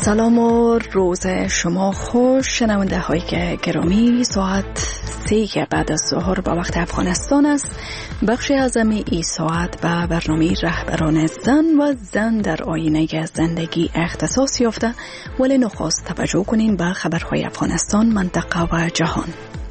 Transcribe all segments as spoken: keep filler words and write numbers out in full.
سلام و روز شما خوش. شنونده های گرامی، ساعت سه بعد از ظهر با وقت افغانستان است. بخش اعظمی ای ساعت به برنامه رهبران زن و زن در آینه زندگی اختصاص یافته، ولی نخست توجه کنیم به خبرهای افغانستان، منطقه و جهان.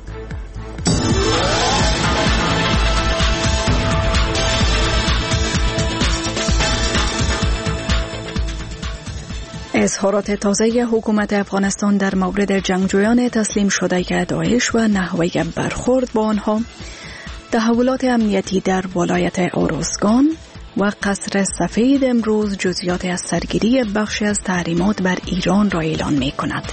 اظهارات تازه حکومت افغانستان در مورد جنگجویان تسلیم شده داعش و نحوه برخورد با آنها، تحولات امنیتی در ولایت اروزگان و قصر سفید امروز جزئیات از سرگیری بخشی از تحریمات بر ایران را اعلان می کند.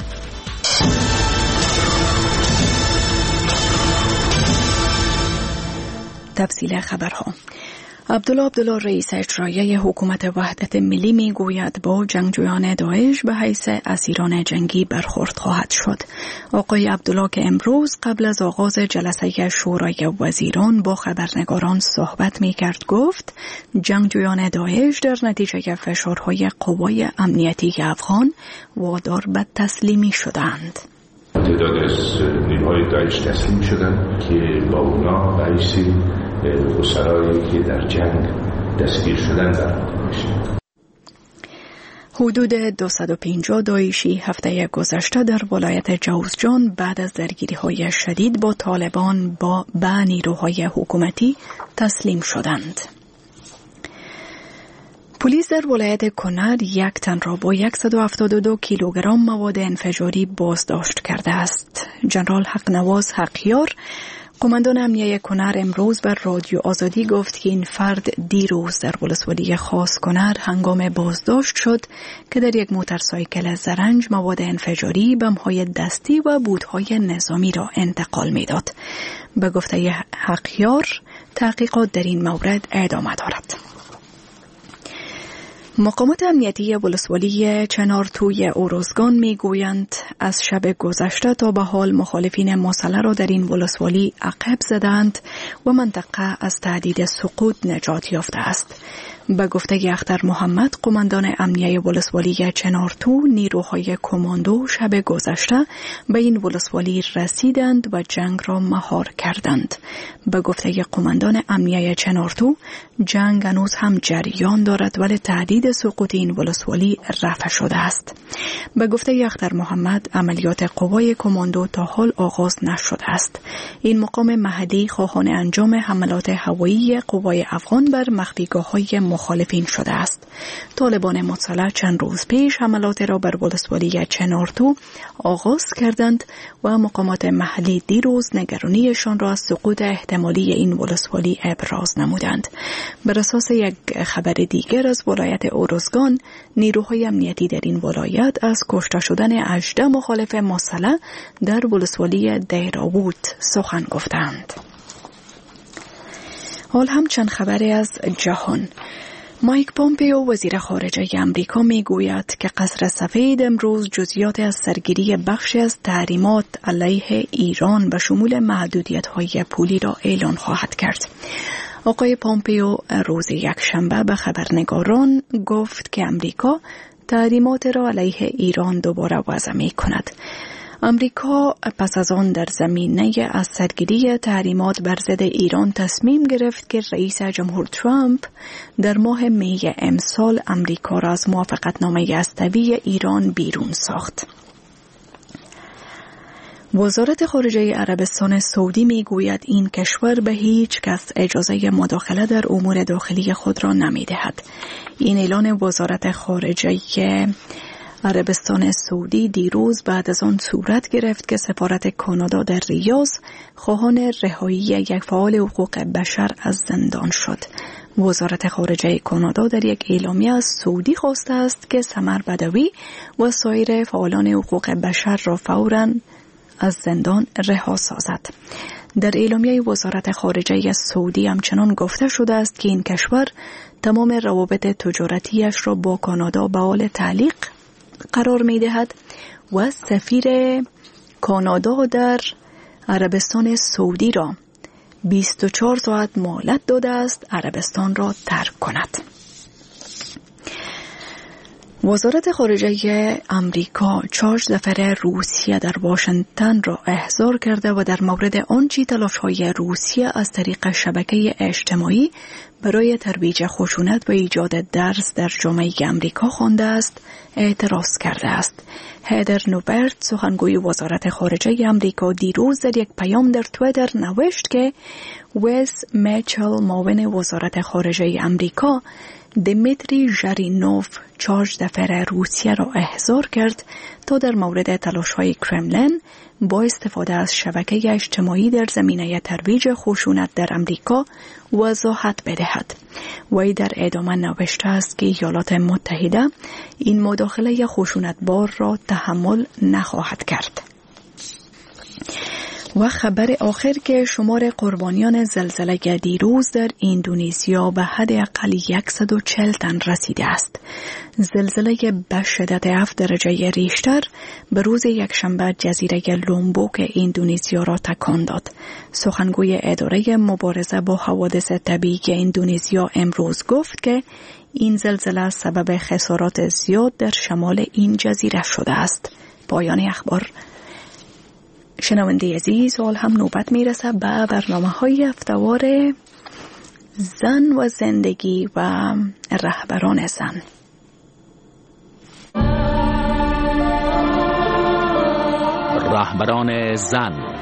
تفصیل خبرها. عبدالله عبدالله رئیس اجرایی حکومت وحدت ملی می گوید با جنگجویان داعش به حیث اسیران جنگی برخورد خواهد شد. آقای عبدالله که امروز قبل از آغاز جلسه شورای وزیران با خبرنگاران صحبت می کرد گفت جنگجویان داعش در نتیجه فشارهای قوای امنیتی افغان وادار به تسلیمی شدند. تعداد از نیروهای داعش تسلیم شدند که با اونا به حیث اسرایی که در جنگ دستگیر شدن در میشه. حدود دویست و پنجاه داعشی هفته گذشته در ولایت جوزجان بعد از درگیری‌های شدید با طالبان با به نیروهای حکومتی تسلیم شدند. پلیس در ولایت کنر یک تن را با صد و هفتاد و دو کیلوگرم مواد انفجاری بازداشت کرده است. جنرال حقنواز حقیار، قماندان امنیه کنر، امروز بر رادیو آزادی گفت که این فرد دیروز در ولسوالی خاص کنر هنگام بازداشت شد که در یک موتورسایکل زرنج مواد انفجاری، بم‌های دستی و بودهای نظامی را انتقال می‌داد. به گفته حقیار تحقیقات در این مورد ادامه دارد. مقامات امنیتی ولسوالی چنارتوی اروزگان می گویند از شب گذشته تا به حال مخالفین مسلح را در این ولسوالی عقب زدند و منطقه از تهدید سقوط نجات یافته است. به گفته اختر محمد، قماندان امنیه ولسوالی چنارتو، نیروهای کماندو شب گذشته به این ولسوالی رسیدند و جنگ را مهار کردند. به گفته قماندان امنیه چنارتو، جنگ هنوز هم جریان دارد ولی تهدید سقوط این ولسوالی رفع شده است. به گفته اختر محمد، عملیات قوای کماندو تا حال آغاز نشده است. این مقام محلی خواهان انجام حملات هوایی قوای افغان بر مخفیگاه‌های مخالفین شده است. طالبان مسلح چند روز پیش حملات را بر ولسوالی چنارتو آغاز کردند و مقامات محلی دیروز نگرانیشان را از سقوط احتمالی این ولسوالی ابراز نمودند. بر اساس یک خبر دیگر از ولایت اروزگان، نیروهای امنیتی در این ولایت از کشته شدن هجده مخالف مسلح در ولسوالی دیراوود سخن گفتند. حال هم چند خبری از جهان. مایک پومپیو وزیر خارجه امریکا می گوید که قصر سفید امروز جزئیات از سرگیری بخشی از تحریمات علیه ایران به شمول محدودیت‌های پولی را اعلان خواهد کرد. آقای پومپیو روز یکشنبه به خبرنگاران گفت که امریکا تحریمات را علیه ایران دوباره وضع می کند. امریکا پس از آن در زمینه از سرگیری تحریمات بر ضد ایران تصمیم گرفت که رئیس جمهور ترامپ در ماه می امسال امریکا را از موافقتنامه هسته‌ای ایران بیرون ساخت. وزارت خارجه عربستان سعودی می گوید این کشور به هیچ کس اجازه مداخله در امور داخلی خود را نمی دهد. این اعلان وزارت خارجه عربستان سعودی دیروز بعد از آن صورت گرفت که سفارت کانادا در ریاض خواهان رهایی یک فعال حقوق بشر از زندان شد. وزارت خارجه کانادا در یک اعلامیه از سعودی خواسته است که سمر بدوی و سایر فعالان حقوق بشر را فوراً از زندان رها سازد. در اعلامیه وزارت خارجه سعودی همچنان گفته شده است که این کشور تمام روابط تجارتیش را با کانادا به حال تعلیق قرار می دهد و سفیر کانادا در عربستان سعودی را بیست و چهار ساعت مهلت داده است عربستان را ترک کند. وزارت خارجه امریکا چارج دفتر روسیه در واشنگتن را احضار کرده و در مورد آنچه تلاش‌های روسیه از طریق شبکه اجتماعی برای ترویج خشونت و ایجاد درز در جامعه امریکا خوانده است اعتراض کرده است. هیدر نوبرت سخنگوی وزارت خارجه امریکا دیروز در یک پیام در توییتر نوشت که ویس میچل معاون وزارت خارجه امریکا دمیتری ژرینوف چارج دفتر روسیه را احضار کرد تا در مورد تلاش‌های کرملین با استفاده از شبکه اجتماعی در زمینه ترویج خشونت در امریکا وضاحت بدهد. وی در ادامه نوشته است که ایالات متحده این مداخله خشونتبار را تحمل نخواهد کرد. و خبر آخر که شمار قربانیان زلزله دیروز در اندونزیا به حداقل صد و چهل تن رسیده است. زلزله به شدت هفت درجه ریشتر به روز یکشنبه جزیره لومبوک اندونزیا را تکان داد. سخنگوی اداره مبارزه با حوادث طبیعی اندونزیا امروز گفت که این زلزله سبب خسارات زیاد در شمال این جزیره شده است. پایان اخبار. شنونده عزیز، حال هم نوبت میرسه به برنامه های هفته‌وار زن و زندگی و رهبران زن. رهبران زن.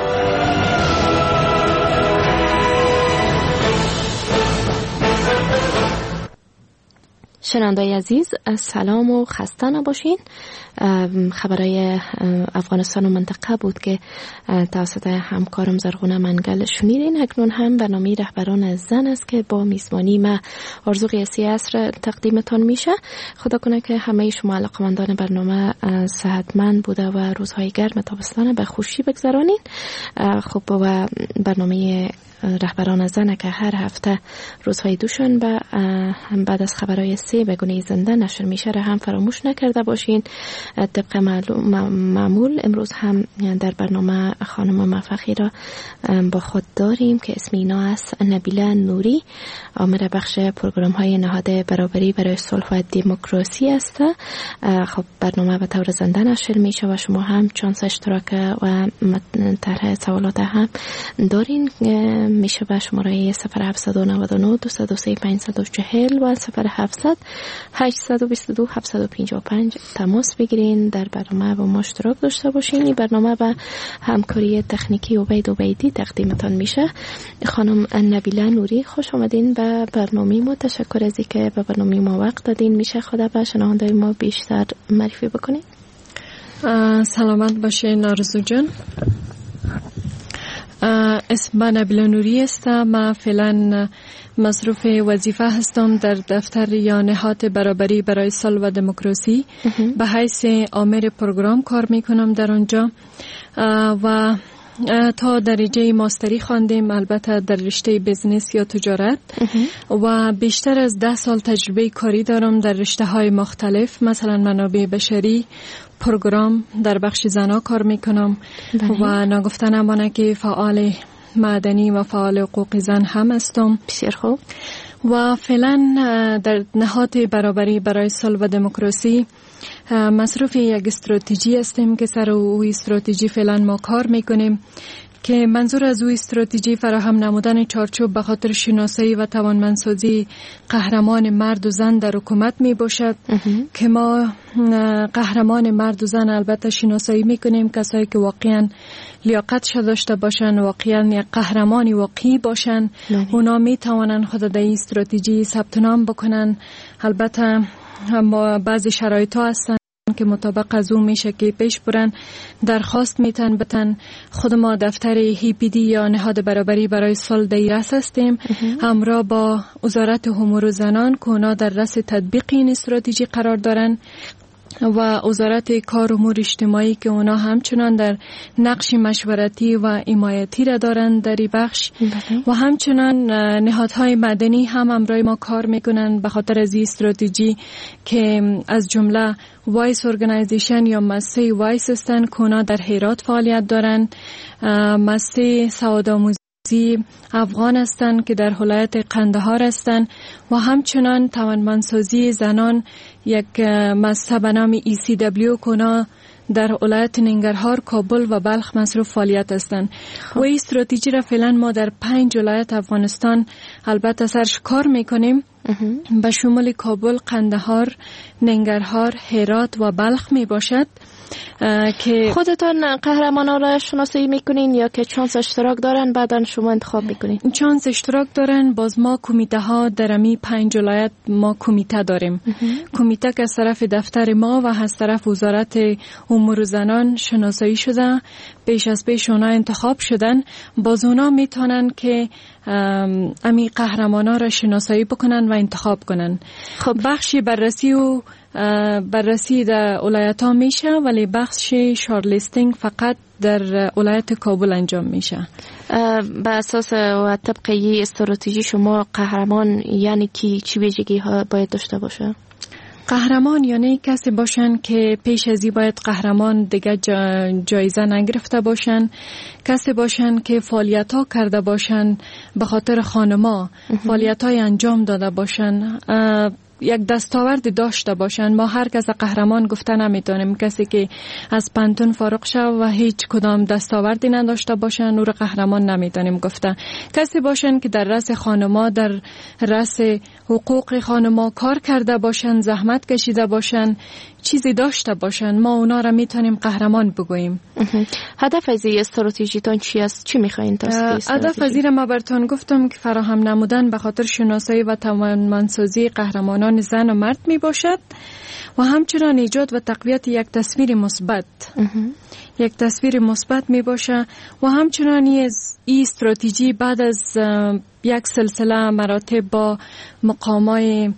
شنونده‌های عزیز، سلام و خسته نباشین. خبرهای افغانستان و منطقه بود که توسط همکارم زرغونه منگل شنیدین. اکنون هم برنامه رهبران زن است که با میزبانی ما آرزو قیاسی عصر تقدیمتان میشه. خدا کنه که همه شما علاقه‌مندان برنامه صحتمند بوده و روزهای گرم تابستان به خوشی بگذرانین. خب و برنامه رهبران زن که هر هفته روزهای دوشنبه هم بعد از خبرهای سه به گونه زنده نشر میشه را هم فراموش نکرده باشین. طبق معمول امروز هم در برنامه خانم موفقی را با خود داریم که اسم اینا است نبیله نوری، عامل بخش پروگرام های نهاد برابری برای صلح و دموکراسی است. خب برنامه به طور زنده نشر میشه و شما هم چانس اشتراک و طرح سوالات هم دارین. میشه به شماره صفر هفت نه نه دو دو سه پنج چهار و صفر هفت هشت دو دو هفت پنج پنج تماس بگیرین، در برنامه با ما اشتراک داشته باشین. این برنامه به همکاری تکنیکی عبید عبیدی تقدیمتان میشه. خانم نبیله نوری، خوش آمدین به برنامه ما. تشکر از اینکه به برنامه ما وقت دادین. میشه خدا به شنونده‌های ما بیشتر معرفی بکنین؟ سلامت باشین آرزو جان. اسم من نبیله نوری است. من فعلا مصروف وظیفه هستم در دفتر یا نهاد برابری برای صلح و دموکراسی. به حیث عامل پروگرام کار میکنم در آنجا و تا درجه ماستری خواندیم، البته در رشته بزنس یا تجارت و بیشتر از ده سال تجربه کاری دارم در رشته های مختلف، مثلا منابع بشری، پروگرام، در بخش زنا کار میکنم و نگفتن امانه که فعال مدنی و فعال حقوق زن هم هستم. بسیار خوب. و فعلا در نهاد برابری برای صلح و دموکراسی مصروف یک استراتژی هستیم که سر او استراتژی فعلا ما کار میکنیم که منظور از او استراتژی فراهم نمودن چارچوب به خاطر شناسایی و توانمندسازی قهرمان مرد و زن در حکومت می باشد که ما قهرمان مرد و زن البته شناسایی می کنیم کسایی که واقعا لیاقتش داشته باشن، واقعا یک قهرمانی واقعی باشن. اونا می توانن خود در این استراتژی ثبت نام بکنن. البته بعضی شرایط ها هستن که مطابق از اون میشه که پیش برن، درخواست میتن بتن. خود ما دفتر هی پی دی یا نهاد برابری برای صلح دیرس هستیم همراه با وزارت امور زنان که اونا در رأس تطبیق این استراتژی قرار دارن و وزارت کار و امور اجتماعی که اونا همچنان در نقش مشورتی و حمایتی را دارن در این بخش و همچنان نهادهای مدنی هم همراه ما کار میکنن به خاطر از این استراتژی که از جمله وایس ارگانایزیشن یا مسته وایس هستن که اونا در هرات فعالیت دارن، مسته سوادآموزی عزیزی افغان هستند که در ولایت قندهار هستند و همچنان توانمندسازی زنان یک مؤسسه به نام ای سی دبلیو کنا در ولایت ننگرهار، کابل و بلخ مصروف فعالیت هستند. و این استراتژی را فعلا ما در پنج ولایت افغانستان البته سرش کار میکنیم، به شمول کابل، قندهار، ننگرهار، هرات و بلخ می باشد. که خودتان قهرمانا را شناسایی میکنین یا که چانس اشتراک دارن بعدن شما انتخاب میکنین؟ چانس اشتراک دارن. باز ما کمیته ها در امی پنج ولایت ما کمیته داریم. کمیته که از طرف دفتر ما و از طرف وزارت امور زنان شناسایی شده، پیش از پیش اونا انتخاب شدن. باز اونا میتونن که امی قهرمانا را شناسایی بکنن و انتخاب کنن. خب بخشی بررسی و بررسی در ولایت ها میشه، ولی بخش شارلیستینگ فقط در ولایت کابل انجام میشه. به اساس و طبق این استراتژی شما قهرمان یعنی کی چی ویژگی ها باید داشته باشه؟ قهرمان یعنی کسی باشن که پیش از این باید قهرمان دیگه جا جایزه نگرفته باشن، کسی باشن که فعالیت ها کرده باشن به خاطر خانما، فعالیت های انجام داده باشن، یک دستاورد داشته باشن. ما هر کس قهرمان گفته نمیتونیم. کسی که از پانتون فارغ شد و هیچ کدام دستاوردی نداشته باشن او را قهرمان نمیتونیم گفتن. کسی باشن که در رأس خانما، در رأس حقوق خانما کار کرده باشن، زحمت کشیده باشن، چیزی داشته باشن، ما اونا را میتونیم قهرمان بگوییم. هدف از این استراتژیتون چی است؟ چی میخواین تا هدف از این ما براتون گفتم که فراهم نمودن به خاطر شناسایی و توانمندسازی قهرمانان زن و مرد می باشد و همچنان ایجاد و تقویت یک تصویر مثبت یک تصویر مثبت می باشه و همچنان این استراتژی بعد از یک سلسله مراتب با مقامات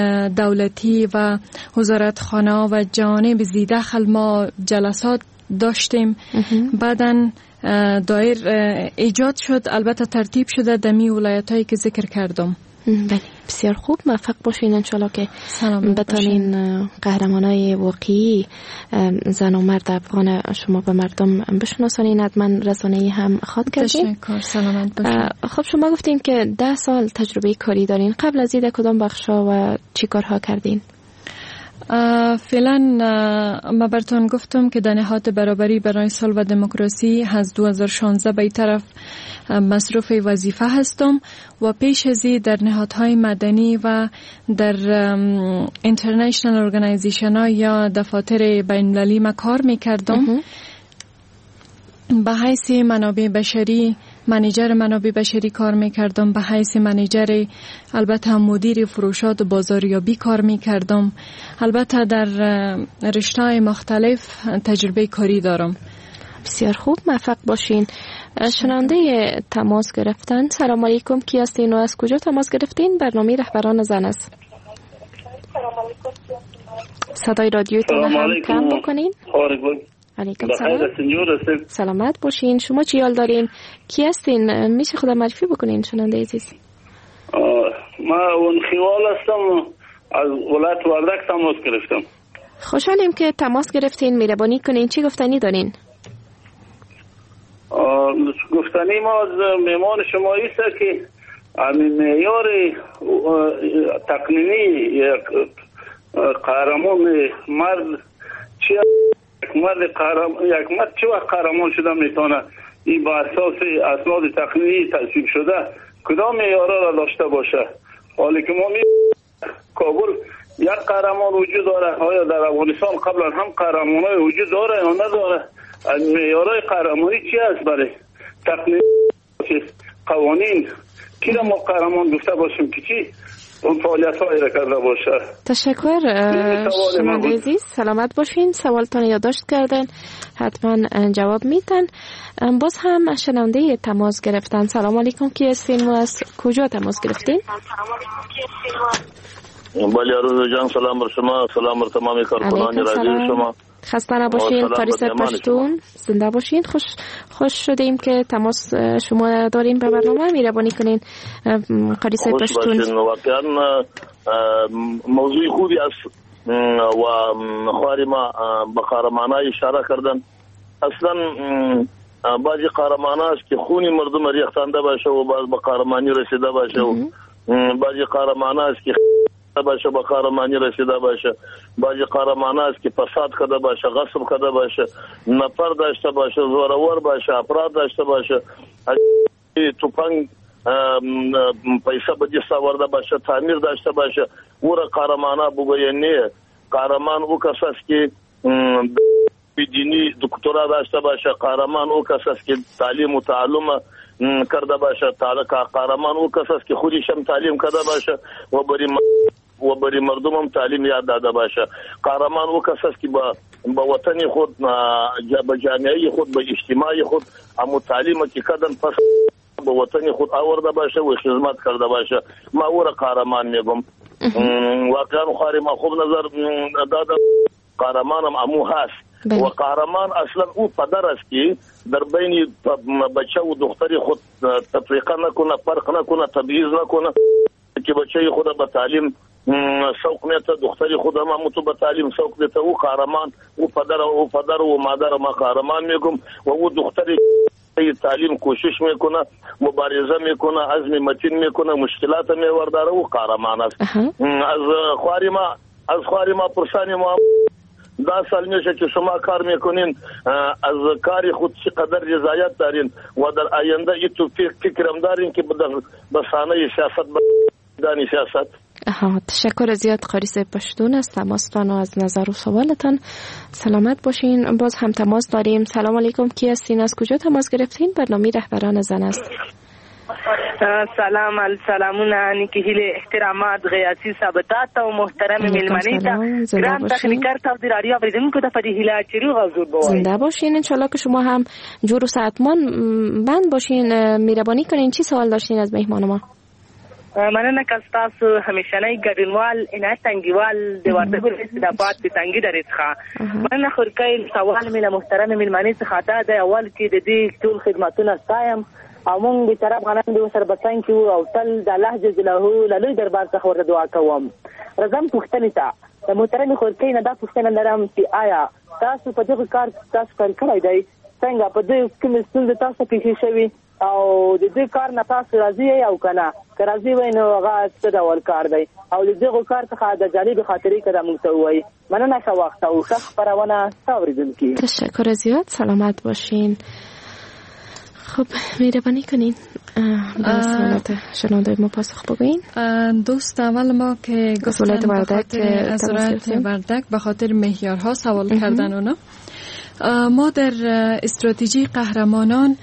دولتی و وزارتخانه و جانب زیدخل ما جلسات داشتیم. بعداً دایر ایجاد شد، البته ترتیب شده دمی ولایتایی که ذکر کردم. بله بسیار خوب، موفق باشین انشالله که بتانین قهرمانای واقعی زن و مرد افغان شما به مردم بشناسانین. حتما رسانه‌ای هم خواد کردین. تشکر، سلامت باشین. خب شما گفتین که ده سال تجربه کاری دارین. قبل از این کدام بخشا و چی کارها کردین؟ فعلا ما براتون گفتم که در نهاد برابری برای صلح و دموکراسی از دو هزار و شانزده به این طرف مصروف وظیفه هستم و پیش از این در نهادهای مدنی و در اینترنشنال ارگانایزیشن ها یا دفاتر بین المللی ما کار میکردم. به حیث منابع بشری، منیجر منابع بشری کار میکردم. به حیث منیجر البته مدیر فروشات و بازاریابی کار میکردم. البته در رشته‌های مختلف تجربه کاری دارم. بسیار خوب، موفق باشین. شنونده تماس گرفتن، سلام علیکم، کی هستین و از کجا تماس گرفتین؟ برنامه رهبران زن است. صدای رادیوتون هم کم بکنین. علیکم سلام. سلامت باشین. شما چی حال دارین؟ کی هستین؟ میشه خدا معرفی بکنین شنونده عزیز؟ ما اون خیوال هستم، از ولایت وردک تماس گرفتم. خوشحالیم که تماس گرفتین. مهربانی کنین چی گفتنی دارین؟ گفتنی ما از مهمان شما ایست که همین معیار تقنینی یک قهرمان مرد چی یک مرد قهرمان یک مرد چه وقت قهرمان شده میتونه این با اساس اسناد تقنینی تصویب شده کدام معیارها را داشته باشه؟ حالی که ما می کابل یک قهرمان وجود داره، آیا در افغانستان قبلا هم قهرمانای وجود داره یا نداره؟ معیارهای قهرمانی چی است برای تقنین قوانین کی را ما قهرمان گفته باشیم که چی اون فعالیت هایی را کرده باشه؟ تشکر شنونده عزیز، سلامت باشین. سوالتان یادداشت کردن، حتما جواب میتن. باز هم شنونده تماس گرفتن. سلام علیکم، کی هستین و از کجا تماس گرفتین؟ بله روز جان، سلام بر شما، سلام بر تمام کارکنان رادیو شما. خسته نباشین. تاریس پشتون زنده باشین. خوش خوش شدیم که تماس شما داریم به برنامه. مهربانی کنین قاریس پشتون. واقعا موضوع خوبی است و خواری ما به قهرمانای اشاره کردن. اصلا بعضی قهرمان است که خون مردم ریختنده باشه و باز به قهرمانی رسیده باشه و بعضی قهرمان است که باشه به قهرمانی رسیده باشه، بعضی قهرمان است که فساد کرده باشه، غصب کرده باشه، نفر داشته باشه، زورور باشه، افراد داشته باشه، توپنگ پیسه به دست آورده باشه، تعمیر داشته باشه. او را قهرمانه بگوینی. قهرمان او کس است که دینی دکترا داشته باشه، قهرمان او کس است که تعلیم و تعلم کرده باشه، قهرمان او کس است که خودش هم تعلیم کرده باشه و بری و بری مردم هم تعلیم یاد داده باشه. قهرمان او کس است که با با وطن خود، با جامعه خود، با اجتماع خود هم تعلیم که کردن پس با وطن خود آورده باشه و خدمت کرده باشه. ما او را قهرمان میگم. واقعا خواری ما خوب نظر داده قهرمان هم امو هست و قهرمان اصلا او پدر است که در بین بچه و دختری خود تفریقه نکنه، فرق نکنه، تبعیض نکنه که بچه خود به تعلیم سوق میته، دختری خود هم همونطور به تعلیم سوق میته. او قهرمان، او پدر او پدر و مادر ما قهرمان میگم و او دختری تعلیم کوشش میکنه، مبارزه میکنه، عزم متین میکنه، مشکلات میورداره، او قهرمان است. از خواری ما از خواری ما پرسانی ما دا سال میشه که شما کار میکنین، از کاری خود چقدر رضایت دارین و در آینده ای تو فکرم دارین که به سانه سیاست بدانی سیاست. ها تشکر زیاد قاری صاحب پشتون از تماستان و از نظر و سوالتان. سلامت باشین. باز هم تماس داریم. سلام علیکم، کی هستین؟ از کجا تماس گرفتین؟ برنامه رهبران زن است. سلام سلامونه نیکی هیله احترامات غیاسی ثابتات و محترم ملمنی تا گرام تخنیکر تا در آریا بریدن که دفعه هیله چیرو غزور بوایی. زنده باشین. انشالله که شما هم جور و ساعتمان بند باشین. میربانی کنین. چی سوال داشتین از مهمان ما؟ مننه که تاسو همیشنی ګډونوال عنایت تنګیوال د ورته استدافات په تنګي درې څخه مننه خورکای سوال مې له محترم ملمنی څخه دا د اول کې د دې ټول خدماتونه ستایم او مونږ به طرف غنان د سر بچان کې او تل د الله جل جلاله له لوی دربار څخه ورته دعا کوم. رضام پښتنې ته د محترم خورکای نه دا پښتنه لرم چې آیا تاسو په دغه کار تاسو کار کړی دی؟ څنګه په دې کوم ستونزې تاسو پیښې شوي او د دې کار نه تاسو راضي او کنه که راضي وای نو هغه څه ډول کار دی او د دغه کار څخه د جالب خاطرې کړه موږ ته وایي. مننه ښه وخت او ښه خپرونه اوریدونکي. تشکر زیاد. سلامت باشین. خب مهربانی کنین به سوالات شنونده ما پاسخ بگوین. دوست اول ما که گفتن به خاطر از وردک به خاطر معیارها سوال کردن اونا، ما در استراتژی قهرمانان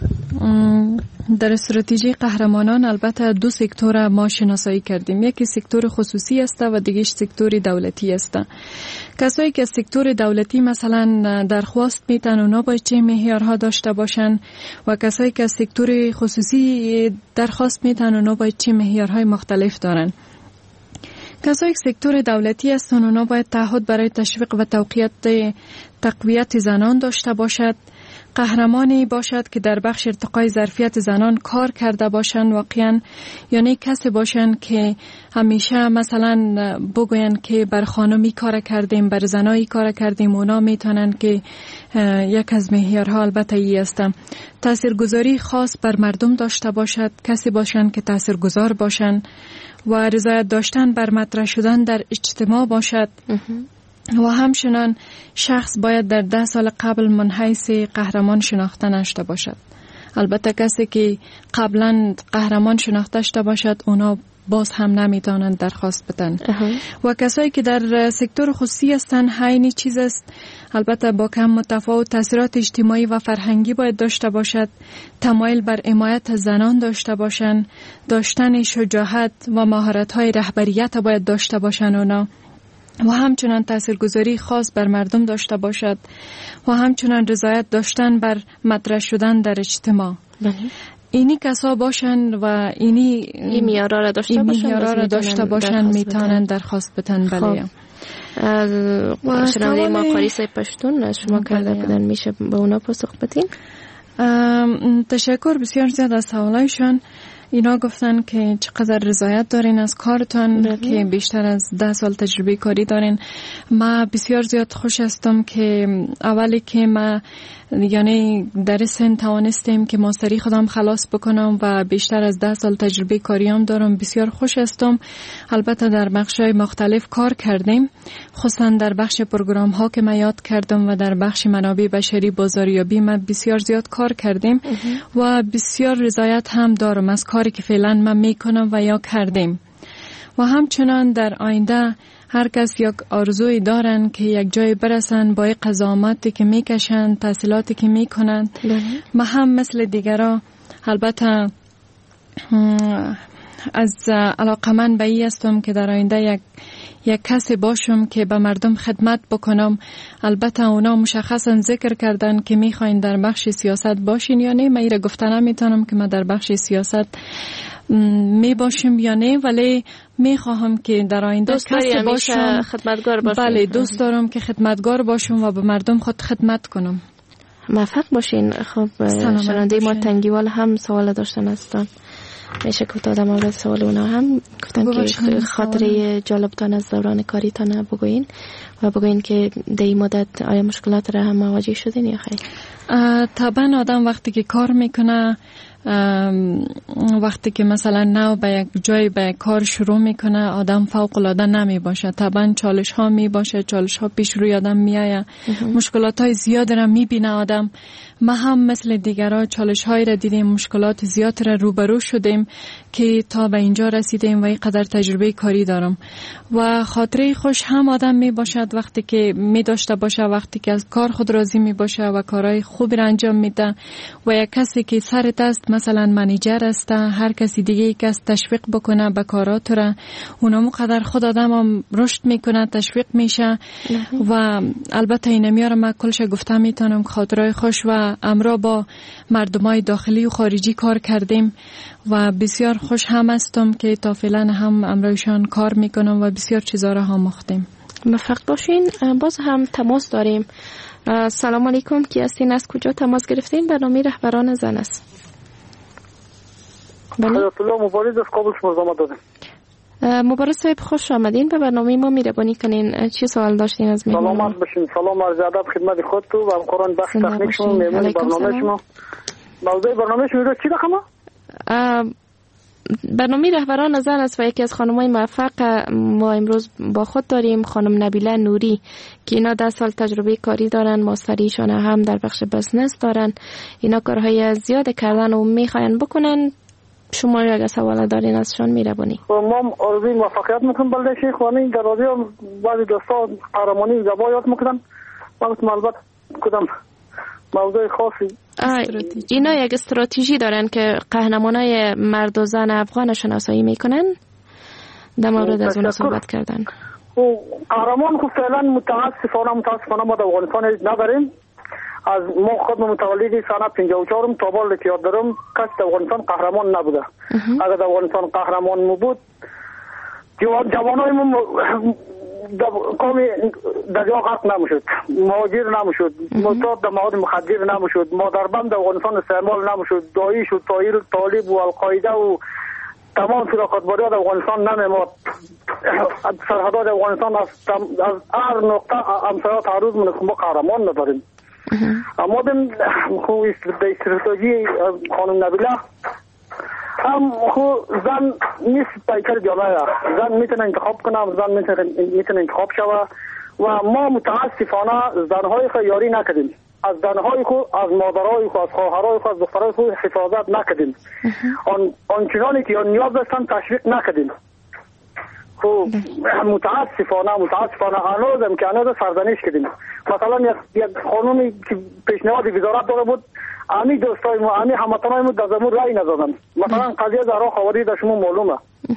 در استراتژی قهرمانان البته دو سکتور ما شناسایی کردیم. یکی سکتور خصوصی است و دیگه سکتور دولتی است. کسایی که سکتور دولتی مثلا درخواست میتن اونا باید چه معیارها داشته باشن و کسایی که سکتور خصوصی درخواست میتن اونا باید چه معیارهای مختلف دارن. کسایی که سکتور دولتی هستن اونا باید تعهد برای تشویق و توقیت تقویت زنان داشته باشد، قهرمانی باشد که در بخش ارتقای ظرفیت زنان کار کرده باشند واقعا، یعنی کسی باشند که همیشه مثلا بگوین که بر خانمی کار کردیم، بر زنایی کار کردیم. اونا میتونن که یک از معیارها البته ای است. تاثیرگذاری خاص بر مردم داشته باشد، کسی باشند که تاثیرگذار باشند و رضایت داشتن بر مطرح شدن در اجتماع باشد. و همچنان شخص باید در ده سال قبل من حیث قهرمان شناخته نشده باشد. البته کسی که قبلا قهرمان شناخته شده باشد اونا باز هم نمیتونند درخواست بدن. و کسایی که در سکتور خصوصی هستند همین چیز است، البته با کم متفاوت. تاثیرات اجتماعی و فرهنگی باید داشته باشد، تمایل بر حمایت زنان داشته باشند، داشتن شجاعت و مهارت‌های رهبریت باید داشته باشند اونا، و همچنان تاثیرگذاری خاص بر مردم داشته باشد و همچنان رضایت داشتن بر مطرح شدن در اجتماع. بله. اینی کسا باشن و اینی این میارا را داشته باشن, را داشته باشن میتونن درخواست بدن. بله. و شنونده ما قاری صاحب پشتون شما کرده بودن، میشه به اونا پاسخ بدین؟ تشکر بسیار زیاد از سوالایشان. اینا گفتن که چقدر رضایت دارین از کارتان که بیشتر از ده سال تجربه کاری دارین. ما بسیار زیاد خوش هستم که اولی که ما یعنی در سن توانستیم که ماستری خودم خلاص بکنم و بیشتر از ده سال تجربه کاریام دارم. بسیار خوش هستم. البته در بخش‌های مختلف کار کردیم، خصوصا در بخش پروگرام ها که من یاد کردم و در بخش منابع بشری بازاریابی من بسیار زیاد کار کردیم و بسیار رضایت هم دارم از کاری که فعلا من میکنم و یا کردیم. و همچنان در آینده هر کس یک آرزوی دارن که یک جای برسن با قضاوتی که میکشن، تحصیلاتی که میکنن. ما هم مثل دیگران البته از علاقمند به این هستم که در آینده یک یک کسی باشم که به مردم خدمت بکنم. البته اونا مشخصا ذکر کردن که میخواین در بخش سیاست باشین یا نه. من ایره گفتن نمیتونم که من در بخش سیاست می باشم یا نه، ولی می خواهم که در آینده کسی باشم خدمتگار باشم. بله دوست دارم که خدمتگار باشم و به مردم خود خدمت کنم. موفق باشین. خب شنونده ما تنگیوال هم سوال داشتن هستن، میشه که تا در مورد سوال اونا هم گفتن که خاطره جالبتان از دوران کاریتان بگوین و بگوین که در این مدت آیا مشکلات را هم مواجه شدین یا خیر؟ طبعا آدم وقتی که کار میکنه، وقتی که مثلا نو به یک جای به کار شروع میکنه، آدم فوق العاده نمی باشه. طبعا چالش ها می باشه، چالش ها پیش روی آدم میآید، مشکلات های زیاد را میبینه آدم. ما هم مثل دیگران چالش های را دیدیم، مشکلات زیاد را روبرو شدیم که تا به اینجا رسیدیم و اینقدر تجربه کاری دارم. و خاطره خوش هم آدم می باشد وقتی که می داشته باشه، وقتی که از کار خود راضی می باشه و کارهای خوبی را انجام میده و یک کسی که سر دست مثلا منیجر است، هر کسی دیگه که است تشویق بکنه به کارات را، اونم قدر خود آدم هم رشد میکنه، تشویق میشه. و البته این میاره ما کلش گفته میتونم خاطرهای خوش و امرا با مردمای داخلی و خارجی کار کردیم و بسیار خوش هم هستم که تا فعلا هم امرایشان کار میکنم و بسیار چیزا را هم مختیم. موفق باشین. باز هم تماس داریم. سلام علیکم، کی هستین؟ از کجا تماس گرفتین؟ برنامه رهبران زن است. بله. الله مبارز از کابل شما زحمت دادیم. مبارز صاحب خوش آمدین به برنامه ما. مهربانی کنین چی سوال داشتین از من؟ سلامت باشین. سلام عرض ادب خدمت خودتون و همکاران بخش تکنیک شما، مهمان برنامه شما. موضوع برنامه شما چی رقمه؟ برنامه رهبران زن است و یکی از خانم‌های موفق ما امروز با خود داریم خانم نبیله نوری که اینا ده سال تجربه کاری دارن، ماستریشان هم در بخش بزنس دارن. اینا کارهای زیاد کردن و میخواین بکنن. شما اگه سوال دارین ازشان میربونی. ما آرزوی موفقیت میکنم. بلده شیخ وانی در رادیو بعضی دوستان قهرمانی زبا یاد میکنن. وقت البته کدام موضوع خاصی اینا یک استراتژی دارن که قهرمانای مرد و زن افغان شناسایی میکنن. در مورد از اون صحبت کردن. او قهرمان خو فعلا متاسفانه متاسفانه ما در افغانستان نداریم. از ما خود متولدی سال پنجاه و چهار تا بالا که یاد دارم کس در افغانستان قهرمان نبوده. اگر در افغانستان قهرمان بود جوانای ما قومی در جا غرق نمیشد، مهاجر نمیشد، معتاد در مواد مخدر نمیشد، مادربند در افغانستان استعمال نمیشد، داعش و طایر و طالب و القاعده و تمام فراقتباری در افغانستان نمیماد. سرحدات افغانستان از هر نقطه همسایه تعرض من ما قهرمان نداریم. اما در استراتژی خانم نبیله هم خو زن نیست پیکر جامعه، زن میتونه انتخاب کنه، زن میتونه انتخاب شوه و ما متاسفانه زنهای خو یاری نکردیم. از زنهای خو، از مادرهای خو، از خواهرهای خو، از دخترهای خو حفاظت نکردیم. آن آنچنانی که نیاز داشتن تشویق نکردیم. خو متاسفانه متاسفانه هنوزم که هنوز سرزنش کردیم. مثلا یک یک قانونی که پیشنهاد وزارت داده بود، امی دوستای ما، امی هموطنای ما در زمون رای نزدن. مثلا قضیه زهرا خواری در شما معلومه.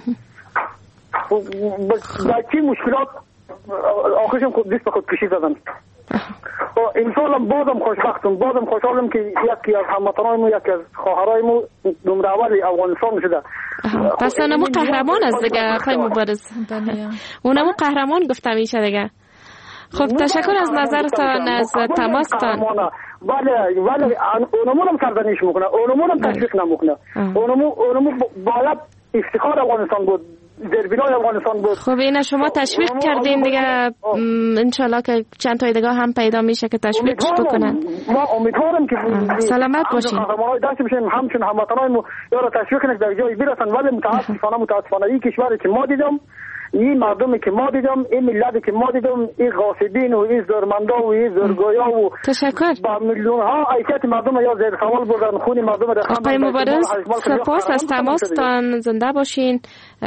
با چی مشکلات آخرشم خود دست به خود کشی زدن. انشاءالله بازم خوشبختم، بازم خوشحالم که یکی از هموطنای ما، یکی از خواهرای ما نمره اول افغانستان شده. پس اونمو قهرمان است دیگه خواهی مبارز. اونمو قهرمان گفته میشه دیگه. خب تشکر از نظرتان، از تماستان. ولی ولی اونمون هم سرزنش میکنه، اونمون هم تشویق نمیکنه. اونمون اونمون باید افتخار افغانستان بود، زیربنای افغانستان بود. خب اینا شما تشویق کردین دیگه، انشالله که چند تا دیگه هم پیدا میشه که تشویقش بکنن. ما امیدوارم که سلامت باشین. داشته باشیم، همچون هموطنانمون یارو تشویق نک در جای برسن. ولی متاسفانه متاسفانه این کشوری که ما دیدم، این مردمی که ما دیدم، این ملتی که ما دیدم، این غاصبین و این زورمندا و این زورگویا و تشکر با میلیون ها ایکت مردم یا زیر سوال بردن، خون مردم را خام. آقای مبارز سپاس از تماستان، زنده باشین.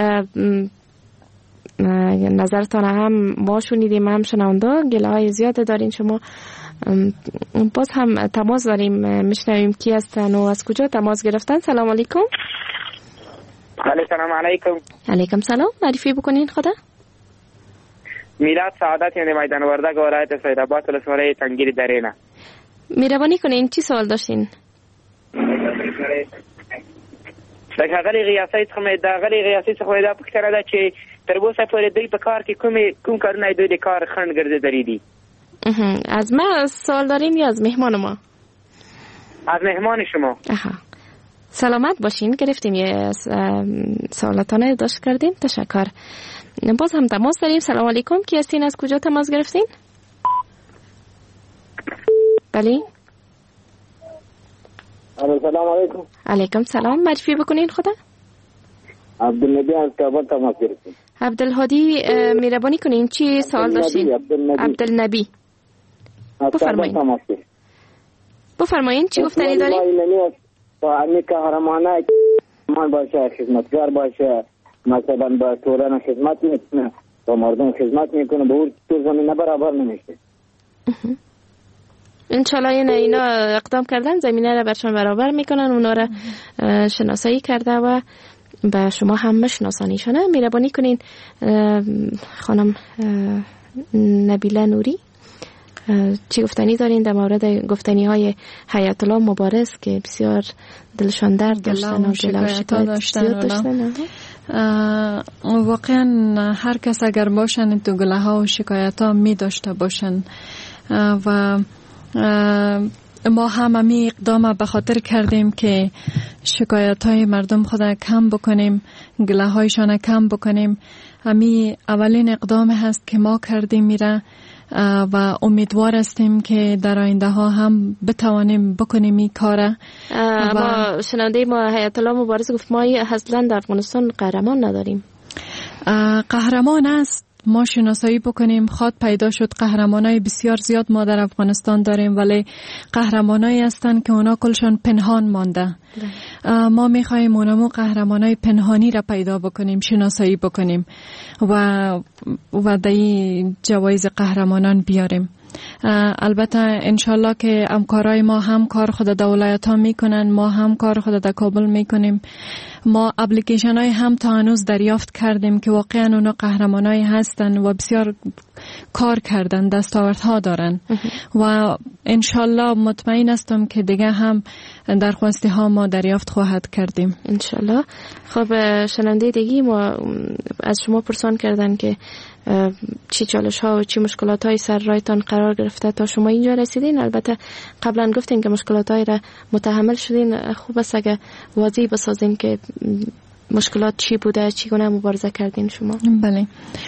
نظرتان هم ما شنیدیم، هم شنونده گله های زیاد دارین شما. باز هم تماس داریم، میشنویم کی هستن و از کجا تماس گرفتن. سلام علیکم. سلام علیکم. علیکم سلام. معرفی بکنین خدا. میلاد سعادت یعنی میدان وردگ ولایت سیدآباد ولسوالی تنگیر درینه. مهربانی کنین چی سوال داشتین؟ دغه غلی قیاسي څخه دا غلی قیاسي څخه دا پکتره ده چې تر اوسه پورې دوی په کار کې کوم کوم کارونه دوی د کار خنډ ګرځېدلي دي. از ما سوال داریم یا از مهمان ما؟ از مهمان شما. اها. سلامت باشین، گرفتیم یه سوالاتانه داشت کردیم. تشکر. باز هم تماس داریم. سلام علیکم، کی هستین؟ از کجا تماس گرفتین؟ بله. سلام علیکم. علیکم سلام. معرفی بکنین خدا. عبدالنبی از کابل تماس گرفتیم. عبدالهادی مهربانی کنین چی سوال داشتین؟ عبدالنبی. بفرمایین. بفرمایین چی گفتنی دارین؟ با امی قهرمانه من باشه، خدمتگار باشه، مثلا با توران خدمت میکنه، با مردم خدمت میکنه، به اون تو زمینه برابر نمیشه. انشالله اینا, اینا اقدام کردن، زمینه را برشان برابر میکنن، اونا را شناسایی کرده و به شما هم مشناسانیشانه. مهربانی کنین خانم نبیله نوری چی گفتنی دارین در مورد گفتنی های حیات الله مبارز که بسیار دلشان درد داشتن و گله و شکایت زیاد داشتن؟ واقعا هر کس اگر باشن تو گله ها و شکایت ها می داشته باشن و ما هم امی اقدام به خاطر کردیم که شکایت های مردم خود کم بکنیم، گله هایشان کم بکنیم. امی اولین اقدام هست که ما کردیم میره و امیدوار هستیم که در آینده ها هم بتوانیم بکنیم این کاره. ما شنونده ما حیات الله مبارز گفت ما اصلا در افغانستان قهرمان نداریم. قهرمان است، ما شناسایی بکنیم. خواد پیدا شد قهرمانای بسیار زیاد ما در افغانستان داریم، ولی قهرمانایی هستن که اونا کلشان پنهان مانده. ما میخواییم اونمو قهرمانای پنهانی را پیدا بکنیم، شناسایی بکنیم و و دای جوایز قهرمانان بیاریم. البته انشالله که همکارای ما هم کار خود در ولایت ها میکنن، ما هم کار خود در کابل میکنیم. ما اپلیکیشن های هم تا هنوز دریافت کردیم که واقعا اونا قهرمانای هستن و بسیار کار کردن، دستاوردها دارن و انشالله مطمئن هستم که دیگه هم درخواستی ها ما دریافت خواهد کردیم انشالله. خب شنونده دیگی ما از شما پرسان کردن که چی چالش ها و چی مشکلات های سر رایتان قرار گرفته تا شما اینجا رسیدین. البته قبلا گفتین که مشکلات های را متحمل شدین، خوب است اگه واضح بسازین که مشکلات چی بوده، چی گونه مبارزه کردین شما. بله،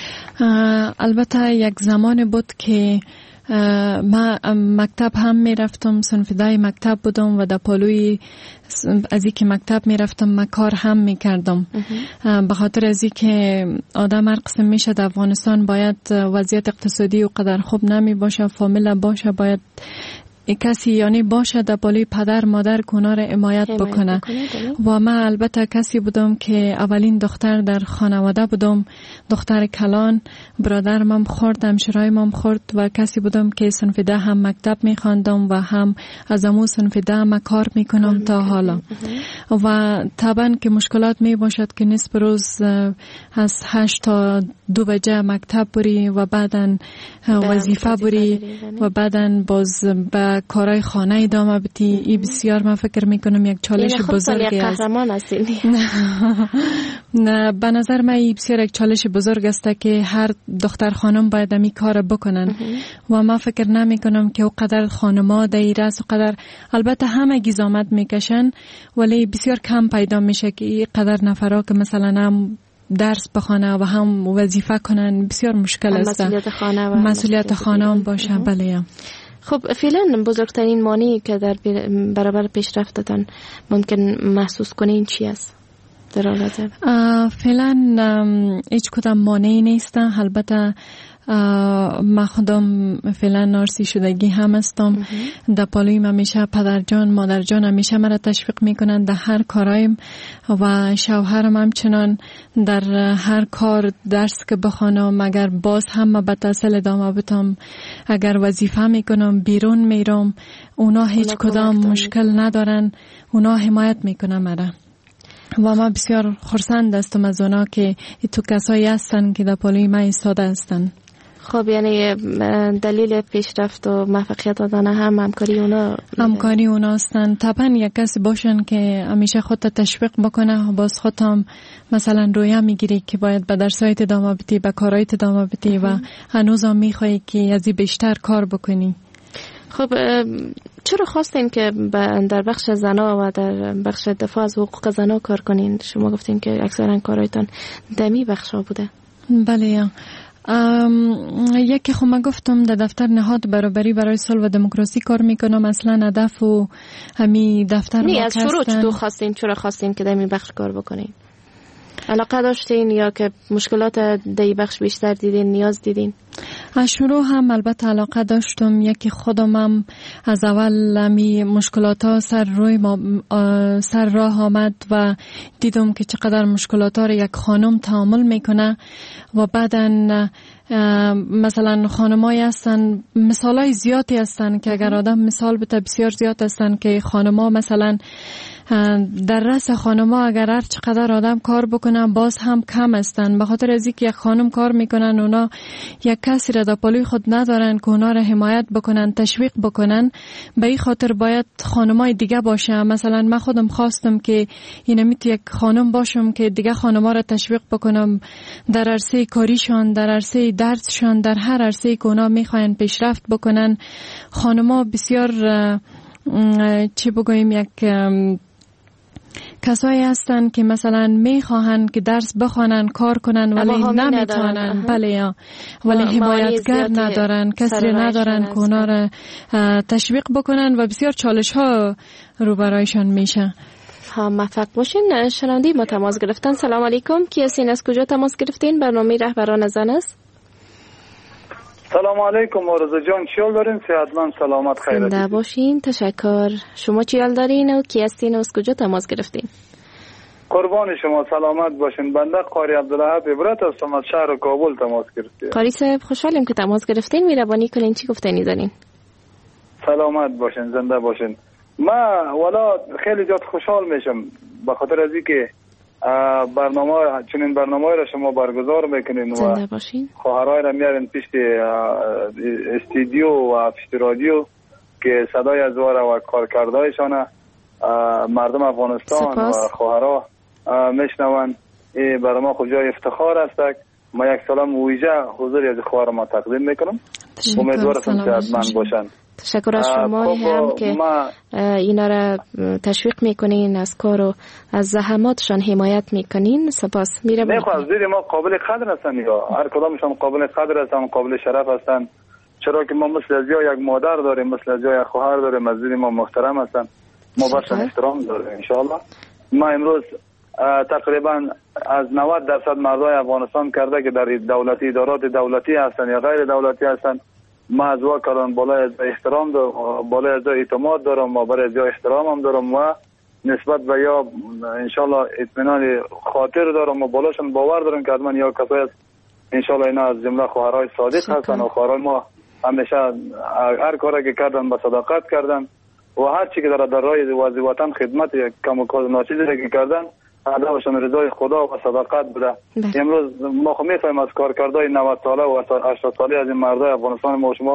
البته یک زمان بود که ما مکتب هم می رفتم، صنفدای مکتب بودم و در پالوی از اینکه مکتب می رفتم ما کار هم می کردم. به خاطر از اینکه آدم هر قسم میشه در افغانستان باید وضعیت اقتصادی و قدر خوب نمی باشه، فامیل باشه، باید کسی یعنی باشه در بالای پدر مادر کنار حمایت بکنه و من البته کسی بودم که اولین دختر در خانواده بودم، دختر کلان. برادرم هم خورد، همشرایم هم خورد و کسی بودم که صنف ده هم مکتب میخواندم و هم از امو صنف ده ما کار میکنم تا حالا. و طبعا که مشکلات می باشد که نصف روز از هشت تا دو بجه مکتب بری و بعدن وظیفه بری و بعدن باز به کارهای خانه ادامه بدی. این بسیار من فکر میکنم یک چالش بزرگی است. قهرمان هستین. نه به نظر من این بسیار یک چالش بزرگ است که هر دختر خانم باید این کار بکنن و من فکر نمی کنم که اونقدر خانم‌ها دایره است، اونقدر البته همه گیزامت میکشن ولی بسیار کم پیدا میشه که این قدر نفرا که مثلا هم درس بخونه و هم وظیفه کنن. بسیار مشکل است. مسئولیت خانه و مسئولیت خانه هم باشه. بله. خب فعلا بزرگترین مانعی که در برابر پیشرفتتان ممکن محسوس کنین چی است؟ در حالت فعلا هیچ کدام مانعی نیستن. البته ما خودم فعلا نارسی شدگی هم هستم. در پالویم همیشه پدر جان مادر جان همیشه مرا تشویق میکنن در هر کارایم و شوهرم همچنان در هر کار درس که بخوانم اگر باز هم به تحصیل ادامه بدم، اگر وظیفه میکنم بیرون میرم، اونا هیچ کدام مشکل ندارن، اونا حمایت میکنن مرا و ما بسیار خرسند هستم از اونا که تو کسایی هستن که در پالوی ما ایستاده هستن. خب یعنی دلیل پیشرفت و موفقیت دادن هم همکاری اونا همکاری اونا هستن. طبعا یک کسی باشن که همیشه خودت تشویق بکنه، باز خودم مثلا رویا میگیری که باید به درسایت ادامه بدی، به کارایت ادامه بدی و هنوزم میخوایی که از این بیشتر کار بکنی. خب چرا خواستین که در بخش زنا و در بخش دفاع از حقوق زنا کار کنین؟ شما گفتین که اکثرا کارایتان دمی بخشا بوده. بله. یکی خب من گفتم در دفتر نهاد برابری برای صلح و دموکراسی کار میکنم. اصلا هدف و همین دفتر نی از شروع چطور خواستین چرا خواستین که در این بخش کار بکنین؟ علاقه داشتین یا که مشکلات در بخش بیشتر دیدین، نیاز دیدین؟ از شروع هم البته علاقه داشتم. یکی خودم هم از اول همی مشکلات ها سر روی ما سر راه آمد و دیدم که چقدر مشکلات ها رو یک خانم تحمل میکنه و بعداً مثلا خانمایی هستن، مثالای زیادی هستن که اگر آدم مثال بده بسیار زیاد هستن که خانما مثلا در رأس خانما اگر هر چقدر آدم کار بکنن باز هم کم هستن. به خاطر از اینکه یک خانم کار میکنن اونا یک کسی را در پالوی خود ندارن که اونا را حمایت بکنن، تشویق بکنن. به این خاطر باید خانمای دیگه باشه. مثلا من خودم خواستم که اینمی تو یک خانم باشم که دیگه خانما را تشویق بکنم در عرصه کاریشان، در عرصه درسشان، در هر عرصه‌ای که اونا میخواین پیشرفت بکنن. خانما بسیار چی بگویم یک کسایی هستن که مثلا میخواهن که درس بخوانن، کار کنن ولی نمیتونن. بله. ولی حمایتگر ندارن، کسی ندارن که اونا را تشویق بکنن و بسیار چالش ها رو برایشان میشه. ها موفق باشین. شنونده ما تماس گرفتن. سلام علیکم، کی هستین؟ از کجا تماس گرفتین؟ برنامه رهبران زن است. سلام علیکم آرزو جان، چیال دارین؟ صحتمند سلامت خیرت زنده باشین. تشکر. شما چیال دارین و کی هستین و از کجا تماس گرفتین؟ قربان شما سلامت باشین. بنده قاری عبدالوهاب عبرت هستم از شهر کابل تماس گرفتم. قاری صاحب خوشحالیم که تماس گرفتین. مهربانی کنین چی گفتنی دارین؟ سلامت باشین، زنده باشین. ما والا خیلی زیاد خوشحال میشم به خاطر از اینکه برنامه چنین برنامه را شما برگزار میکنین و خواهرای را میارین پیش استودیو و پیش رادیو که صدای از واره و کارکردهایشان مردم افغانستان و خواهرها میشنون. این برنامه خود جای افتخار است. ما یک سلام ویژه حضور از خواهر ما تقدیم میکنم. امیدوارم صحتمند باشن. تشکر از شما هم که اینا را تشویق میکنین، از کار و از زحماتشان حمایت میکنین. سپاس. میره میخوام زیر ما قابل قدر هستن، یا هر کدامشان قابل قدر هستن، قابل شرف هستن. چرا که ما مثل از یک مادر داریم، مثل از یک خواهر داریم، از زیر ما محترم هستن. ما باشن احترام داریم انشاءالله. ما امروز تقریبا از نود درصد مردای افغانستان کرده که در دولتی ادارات دولتی هستن یا غیر دولتی هستن. ما از وا کردن بالای از احترام دارم، بالای از اعتماد دارم و برای از احترام هم دارم و نسبت به یا انشالله اطمینان خاطر دارم و بالاشون باور دارم که حتما یا کسایی است انشالله اینا از جمله خواهرای صادق هستن و خواهرای ما همیشه هر کاری که کردن به صداقت کردن و هر چی که در در راه وطن خدمت کم و کار ناچیزی که کردن هدفشون رضای خدا و صداقت بوده. امروز ما خو میفهمیم از کارکردهای نود ساله و هشتاد ساله از این مردای افغانستان ما شما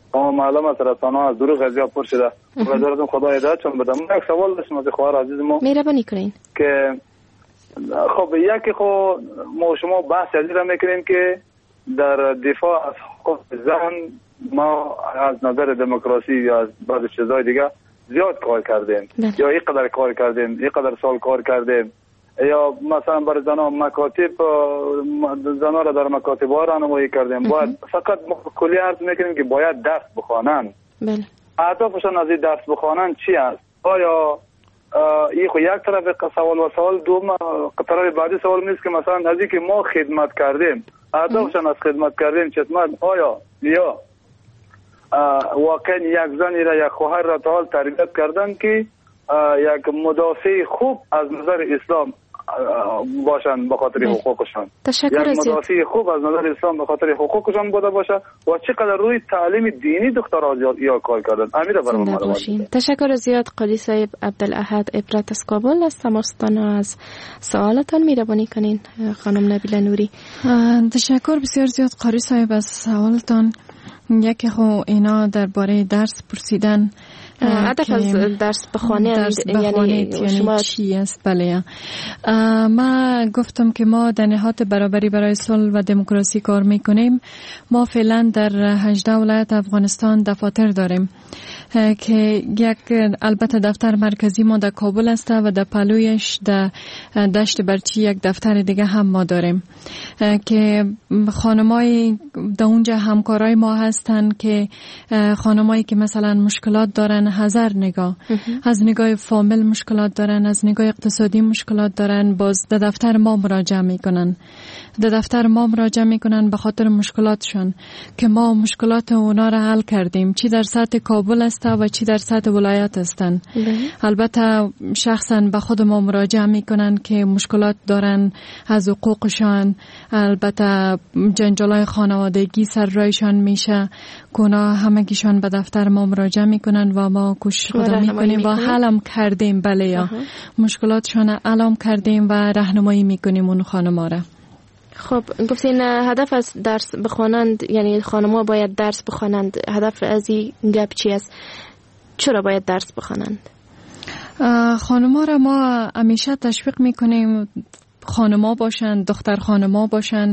اما معلوم است رسانه از دروغ از یا پر شده. وزارتم خدا هدایت چون بدم. یک سوال داشتم از خواهر عزیز ما مهربانی کنین که خب یکی خو ما شما بحث از این میکنیم که در دفاع از حقوق زن ما از نظر دموکراسی یا از بعض چیزهای دیگه زیاد کار کردیم بله. یا اینقدر کار کردیم اینقدر سال کار کردیم یا مثلا برای زنها مکاتب زنها را در مکاتب ها راهنمایی کردیم باید فقط کلی عرض میکنیم که باید درس بخوانند بله. اهدافشان از این درس بخوانند چی است؟ آیا این خو یک طرف سوال و سوال دوم طرف بعدی سوال نیست که مثلا از اینکه ما خدمت کردیم اهدافشان از خدمت کردیم چطور آیا یا واقعا یک زنی را یک خواهر را تا حال تربیت کردن که یک مدافع خوب از نظر اسلام باشن به خاطر حقوقشان یک مدافع خوب از نظر اسلام به خاطر حقوقشان بوده باشه و چقدر روی تعلیم دینی دخترها یا کار کردن امیر برام معلومات. تشکر زیاد قاضی صاحب عبدالاحد عبرت از کابل از تماستان از سوالتان مهربانی کنین خانم نبیله نوری. تشکر بسیار زیاد قاضی صاحب از سوالتان. یکی خو اینا درباره درس پرسیدن هدف از درس بخوانه درس بخوانه یعنی, یعنی شما چی است؟ بله ما گفتم که ما در نهاد برابری برای صلح و دموکراسی کار میکنیم. ما فعلا در هجده ولایت افغانستان دفاتر داریم که یک البته دفتر مرکزی ما در کابل است و در پلویش در دشت برچی یک دفتر دیگه هم ما داریم که خانمای در اونجا همکارای ما هستن که خانمایی که مثلا مشکلات دارن هزار نگاه از نگاه فامیل مشکلات دارن از نگاه اقتصادی مشکلات دارن باز در دفتر ما مراجعه میکنن در دفتر ما مراجعه میکنن به خاطر مشکلاتشون که ما مشکلات اونا را حل کردیم چی در سطح کابل است و چی در سطح ولایت هستن. البته شخصا به خود ما مراجعه میکنن که مشکلات دارن از حقوقشان البته جنجالای خانوادگی سر رایشان میشه کونا همگیشان به دفتر ما مراجعه میکنن و ما کوشش خودم میکنیم و حلم کردیم بله یا مشکلاتشان علم کردیم و راهنمایی میکنیم اون خانما را. خب گفتین هدف از درس بخوانند یعنی خانم‌ها باید درس بخوانند هدف از این گپ چی است؟ چرا باید درس بخوانند؟ خانم‌ها را ما همیشه تشویق میکنیم خانم‌ها باشن دختر خانم‌ها باشن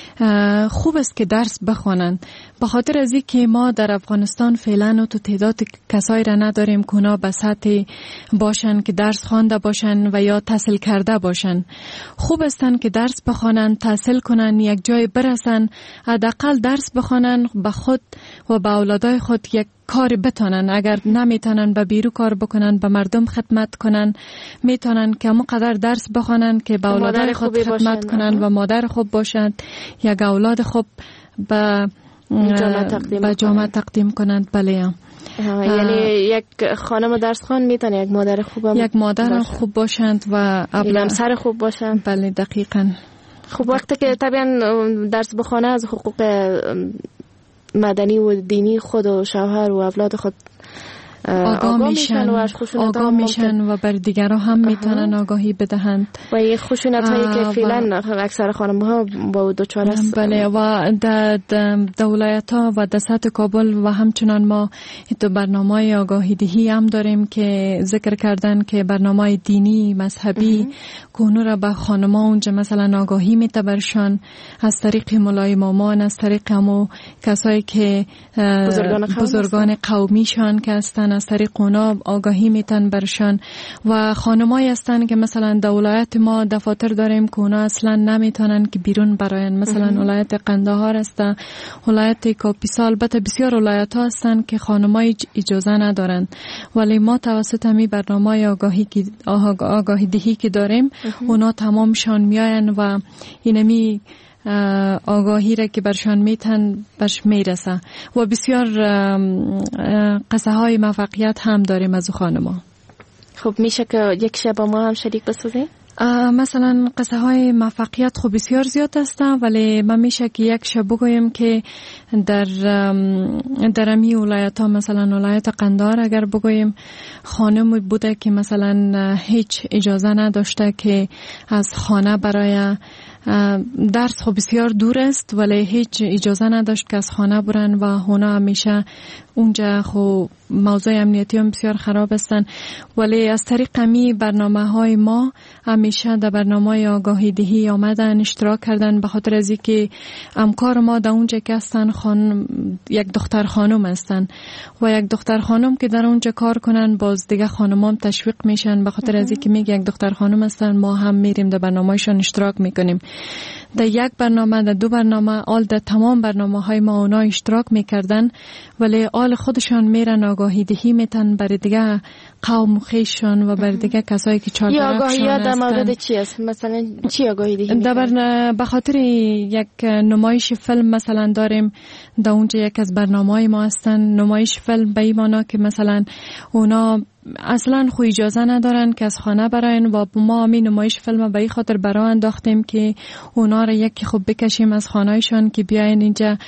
خوب است که درس بخوانند به خاطر از اینکه ما در افغانستان فعلا تو تعداد کسایی را نداریم که اونا به سطح باشن که درس خوانده باشن و یا تحصیل کرده باشن. خوب استن که درس بخوانن تحصیل کنن یک جای برسن حداقل درس بخوانن به خود و به اولادای خود یک کار بتونن اگر نمیتونن به بیرو کار بکنن به مردم خدمت کنن میتونن که همونقدر درس بخوانن که به اولادای خود خدمت کنن و مادر خوب باشند یک اولاد خوب به به جامعه تقدیم کنند. بله یعنی یک خانم درس خوان میتونه یک مادر خوب یک مادر باشند. خوب باشند و همسر خوب باشند. بله دقیقاً. خب وقتی که طبعا درس بخونه از حقوق مدنی و دینی خود و شوهر و اولاد خود آگاه میشن و آگاه میشن و بر دیگران هم میتونن آگاهی بدهند و این خشونت هایی که فعلا اکثر خانم ها با دوچار است. بله و در ولایت ها و در سطح کابل و همچنان ما تو برنامه آگاهی دهی هم داریم که ذکر کردن که برنامه دینی مذهبی کونو را به خانم ها اونجا مثلا آگاهی میتبرشان از طریق مولای مامان از طریق همو کسایی که بزرگان, بزرگان قومیشان که هستن از طریق اونا آگاهی میتن برشان و خانمایی هستن که مثلا در ولایت ما دفاتر داریم که اونا اصلا نمیتونن که بیرون براین مثلا ولایت قندهار است ولایت کاپیسا البته بسیار ولایت ها هستن که خانمای اجازه ندارن ولی ما توسط همی برنامه آگاهی که آگاهی دهی که داریم اونا تمامشان میاین و اینمی آگاهی را که برشان میتن برش میرسه و بسیار قصه های موفقیت هم داریم از خانما. خب میشه که یک شب با ما هم شریک بسازیم؟ مثلا قصه های موفقیت خب بسیار زیاد هستن ولی من میشه که یک شب بگویم که در در امی ولایت ها مثلا ولایت قندهار اگر بگویم خانم بوده که مثلا هیچ اجازه نداشته که از خانه برای درس خب بسیار دور است ولی هیچ اجازه نداشت که از خانه برن و اونا همیشه اونجا خب موضوع امنیتی هم بسیار خراب هستن. ولی از طریق می برنامه های ما همیشه در برنامه آگاهی دهی آمدن اشتراک کردن، به خاطر از اینکه همکار ما در اونجا که هستن خان... یک دختر خانم هستن و یک دختر خانم که در اونجا کار کنن باز دیگه خانمان تشویق میشن، به خاطر از اینکه میگه یک دختر خانم هستن ما هم میریم در برنامه‌شان اشتراک میکنیم. در یک برنامه در دو برنامه آل در تمام برنامه های ما اونا اشتراک میکردن ولی آل خودشان میرن آگاهی دهی میتن برای دیگه قوم خیشان و برای دیگه کسایی که چهار یا آگاهی ها در مورد چی است؟ مثلا چی آگاهی دهی میکنن؟ به خاطر یک نمایش فیلم مثلا داریم در اونجا یک از برنامه های ما هستن نمایش فیلم به ایمانا که مثلا اونا اصلا خو اجازه ندارن که از خانه براین و ما می نمایش فیلم به این خاطر برای انداختیم که اونا را یکی خوب بکشیم از خانهایشان که بیاین اینجا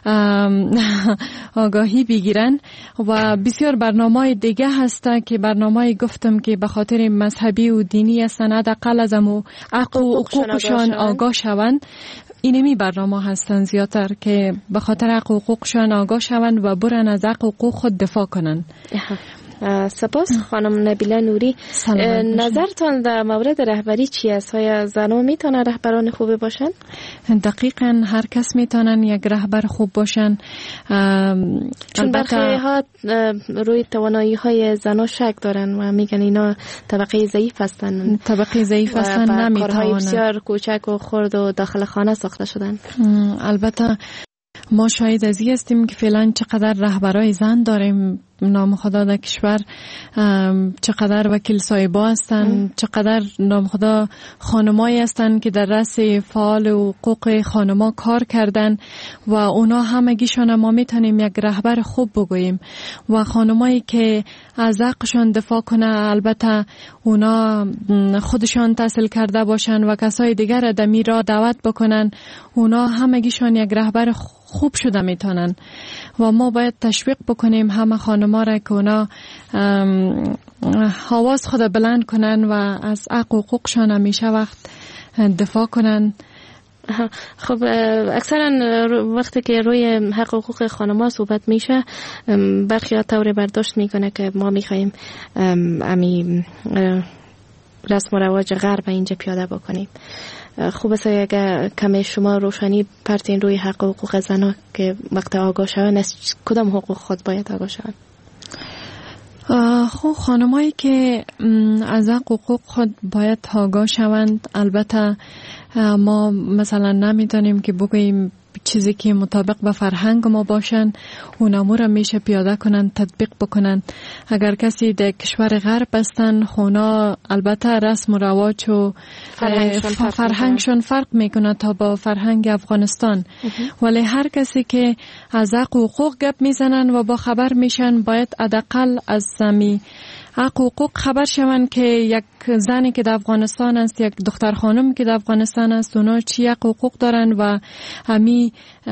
آگاهی بگیرن. و بسیار برنامه دیگه هسته که برنامه گفتم که به خاطر مذهبی و دینی هستن حداقل از امو حق و حقوقشان آگاه شوند. اینمی برنامه هستن زیادتر که به خاطر حق و حقوقشان آگاه شوند و برن از حق و حقوق خود دفاع کنن. سپاس خانم نبیله نوری. نظرتان در مورد رهبری چی است؟ های زنان میتونن رهبران خوبی باشن؟ دقیقاً هر کس میتونن یک رهبر خوب باشن، چون برخی ها روی توانایی های زنان شک دارن و میگن اینا طبقه ضعیف هستن طبقه ضعیف هستن نمیتونن، کارهای بسیار کوچک و خرد و داخل خانه ساخته شدن. البته ما شاید از این هستیم که فعلا چقدر رهبرای زن داریم نام خدا در کشور، چقدر وکیل صاحبا هستن، چقدر نام خدا خانمایی هستن که در رأس فعال حقوق خانما کار کردن و اونا همگیشان ما میتونیم یک رهبر خوب بگوییم. و خانمایی که از حقشان دفاع کنه البته اونا خودشان تحصیل کرده باشن و کسای دیگر را در میرا دعوت بکنن، اونا همگیشان یک رهبر خوب شده میتونن. و ما باید تشویق بکنیم همه خانما را که اونا حواس خود بلند کنن و از حق و حقوقشان همیشه وقت دفاع کنن. خب اکثرا وقتی که روی حق و حقوق خانم‌ها صحبت میشه برخی ها طور برداشت میکنه که ما میخوایم امی رسم و رواج غرب اینجا پیاده بکنیم. خوب است اگر کمی شما روشنی پرتین روی حق و حقوق زنان که وقت آگاه شوند از کدام حقوق خود باید آگاه شوند؟ خب خانمایی که از حق و حقوق خود باید آگاه شوند، البته ما مثلا نمیدانیم که بگوییم چیزی که مطابق به فرهنگ ما باشن اون امور میشه پیاده کنن تطبیق بکنن. اگر کسی در کشور غرب هستن خونا البته رسم و رواج و فرهنگشون فرق, فرهنگشون فرق میکنه تا با فرهنگ افغانستان. ولی هر کسی که از حق و حقوق گپ میزنن و با خبر میشن باید حداقل از زمین حق و حقوق خبر شوند که یک زنی که در افغانستان است، یک دختر خانم که در افغانستان است، اونا چی حق و حقوق دارن و همی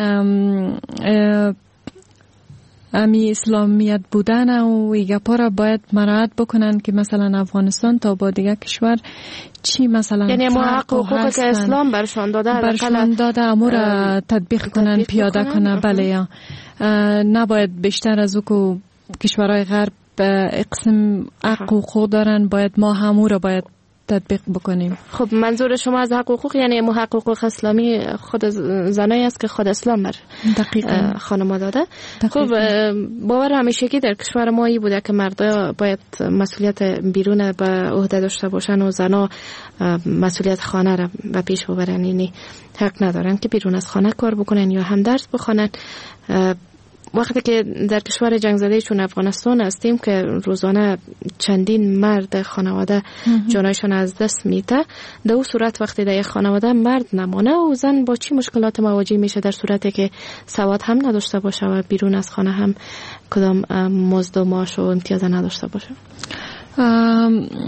همی اسلامیت بودن و ایگپا را باید مراعات بکنن که مثلا افغانستان تا با دیگه کشور چی مثلا یعنی ما حق و حقوق که اسلام برشان داده برشان داده امور تطبیق کنن پیاده کنن. بله نباید بیشتر از او که کشورهای غرب اقسم حق و حقوق دارن باید ما همو را باید تطبیق بکنیم. خب منظور شما از حق و حقوق یعنی مو حق و حقوق اسلامی خود زنایی است که خود اسلام بر خانم داده. خب باور همیشگی در کشور ما ای بوده که مردا باید مسئولیت بیرون به عهده داشته باشن و زنا مسئولیت خانه را به پیش ببرن، یعنی حق ندارن که بیرون از خانه کار بکنن یا هم درس بخونن. وقتی که در کشور جنگ زده چون افغانستان هستیم که روزانه چندین مرد خانواده جانایشان از دست میده، در اون صورت وقتی در یک خانواده مرد نمانه و زن با چی مشکلات مواجه میشه در صورتی که سواد هم نداشته باشه و بیرون از خانه هم کدام مزد و معاش و امتیاز نداشته باشه؟ او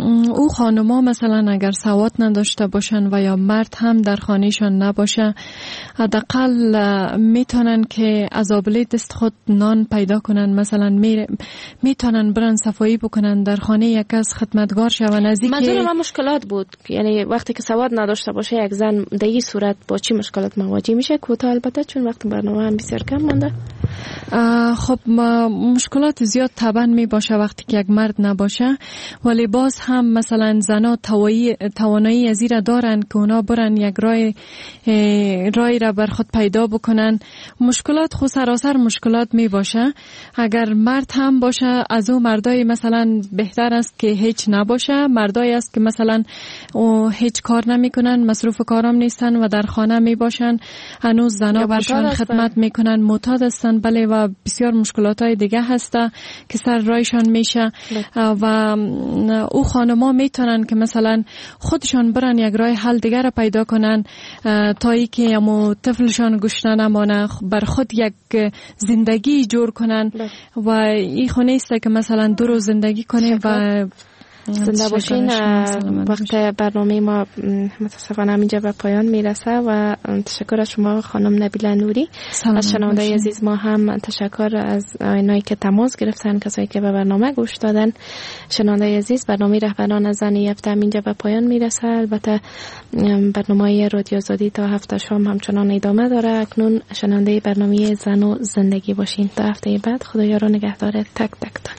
او خانما مثلا اگر سواد نداشته باشن و یا مرد هم در خانهشان نباشه، حداقل میتونن که از آبله دست خود نان پیدا کنن، مثلا میتونن برن صفایی بکنن در خانه یک از خدمتگار شون. از اینکه منظور من مشکلات بود، یعنی وقتی که سواد نداشته باشه یک زن در این صورت با چی مشکلات مواجه میشه؟ کوتاه البته چون وقت برنامه هم بسیار کم مونده. خب مشکلات زیاد طبعا می باشه وقتی که یک مرد نباشه، ولی باز هم مثلا زنا توانایی از این دارن که اونا برن یک راه رای را بر خود پیدا بکنن. مشکلات خود سراسر مشکلات می باشه. اگر مرد هم باشه از او مردای مثلا بهتر است که هیچ نباشه، مردای است که مثلا او هیچ کار نمی کنن، مصروف کارام نیستن و در خانه می باشن، هنوز زنا برشان خدمت می کنن، معتاد هستن. بله و بسیار مشکلات های دیگه هسته که سر رایشان میشه و او خانما میتونن که مثلا خودشان برن یک راه حل دیگر را پیدا کنن تا ای که امو طفلشان گشنه نمانه، بر خود یک زندگی جور کنن و این خونه است که مثلا دو روز زندگی کنه و زنده باشین. وقت برنامه ما متاسفانه همینجا به پایان میرسه و تشکر از شما خانم نبیله نوری. از شنونده عزیز ما هم تشکر از اینایی که تماس گرفتن، کسایی که به برنامه گوش دادن. شنونده عزیز، برنامه رهبران زن هفته همینجا به پایان میرسه. البته برنامه رادیو آزادی تا هفته شام همچنان ادامه داره. اکنون شنونده برنامه زن و زندگی باشین. تا هفته بعد خدایا رو نگهدار تک تکتان.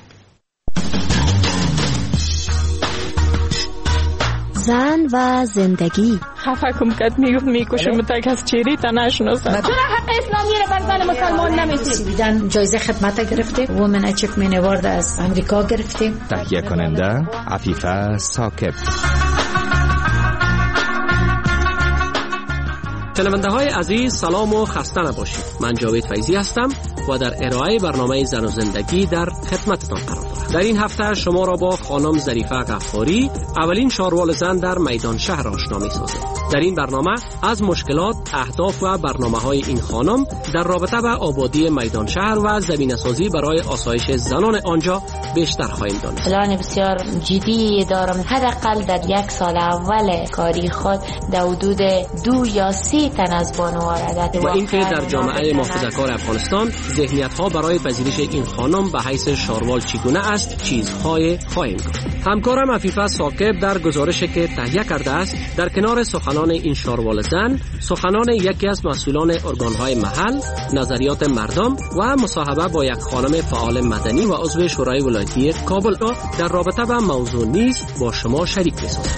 زن و زندگی. خفه کم کد میگفت میکشم تک از چیری تا نشناسم. چرا حق اسلامی رو بر زن مسلمان نمیدید؟ جایزه خدمت گرفته، وومن اچیومنت اوارد از امریکا گرفته. تهیه کننده عفیفه ثاقب. شنونده های عزیز سلام و خسته نباشید. من جاوید فیضی هستم و در ارائه برنامه زن و زندگی در خدمتتان قرار دارم. در این هفته شما را با خانم ظریفه غفاری، اولین شاروال زن در میدان شهر آشنا می‌سازیم. در این برنامه از مشکلات، اهداف و برنامه‌های این خانم در رابطه با آبادی میدان شهر و زمینه‌سازی برای آسایش زنان آنجا بیشتر خواهیم دانست. پلان بسیار جدی دارم، حداقل در یک سال اول کاری خود در حدود دو یا سی تن از بانوان و اینکه در جامعه محافظه‌کار افغانستان ذهنیت‌ها برای پذیرش این خانم به حیث شاروال چگونه است چیزهای خواهیم گفت. همکارم عفیفه ثاقب در گزارشی که تهیه کرده است در کنار سخنان این شاروال زن، سخنان یکی از مسئولان ارگان‌های محل، نظریات مردم و مصاحبه با یک خانم فعال مدنی و عضو شورای ولایتی کابل را در رابطه با موضوع نیز با شما شریک می‌سازم.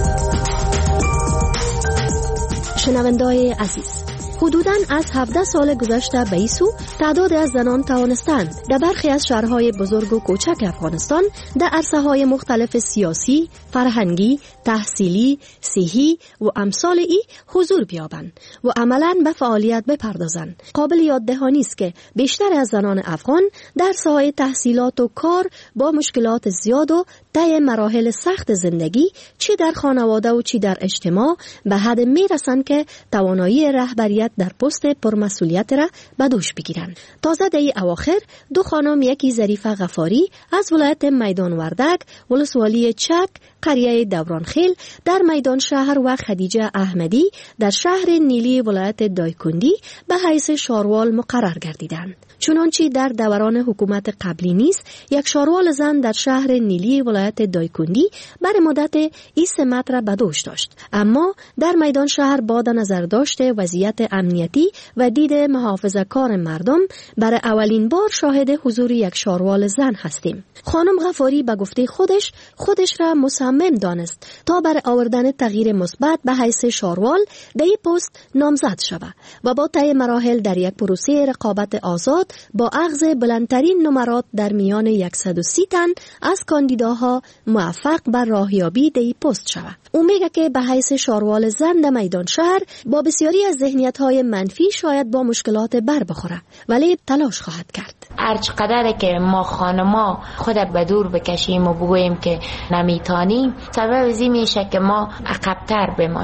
شنونده‌های عزیز، حدوداً از هفده سال گذشته به این سو تعداد از زنان توانستند در برخی از شهرهای بزرگ و کوچک افغانستان در عرصه‌های مختلف سیاسی، فرهنگی، تحصیلی، صحی و امثال ای حضور بیابند و عملاً به فعالیت بپردازند. قابل یاد دهانی است که بیشتر از زنان افغان در ساحه تحصیلات و کار با مشکلات زیاد و طی مراحل سخت زندگی چی در خانواده و چی در اجتماع به حد میرسند که توانایی رهبریت در پست پرمسئولیت را به دوش بگیرند. تازه در این اواخر دو خانم، یکی ظریفه غفاری از ولایت میدان وردک ولسوالی چک قریه دورانخیل در میدان شهر و خدیجه احمدی در شهر نیلی ولایت دایکندی به حیث شاروال مقرر گردیدند. چنانچه در دوران حکومت قبلی نیز یک شاروال زن در شهر نیلی ولایت دایکندی بر مدت این سمت را به دوش داشت. اما در میدان شهر با نظر داشته وضعیت امنیتی و دید محافظه‌کار مردم برای اولین بار شاهد حضور یک شاروال زن هستیم. خانم غفاری به گفته خودش خودش را مصمم دانست تا برای آوردن تغییر مثبت به حیث شاروال در این پست نامزد شود و با طی مراحل در یک پروسه رقابت آزاد با اخذ بلندترین نمرات در میان صد و سی تن از کاندیداها موفق بر راهیابی در این پست شود. او میگه که به حیث شاروال زن در میدان شهر با بسیاری از ذهنیت‌های منفی شاید با مشکلات بر بخوره، ولی تلاش خواهد کرد. هرچ قدره که ما خانما خود به دور بکشیم و بگوییم که نمیتونیم، سبب ازی میشه که ما عقب‌تر بمانیم.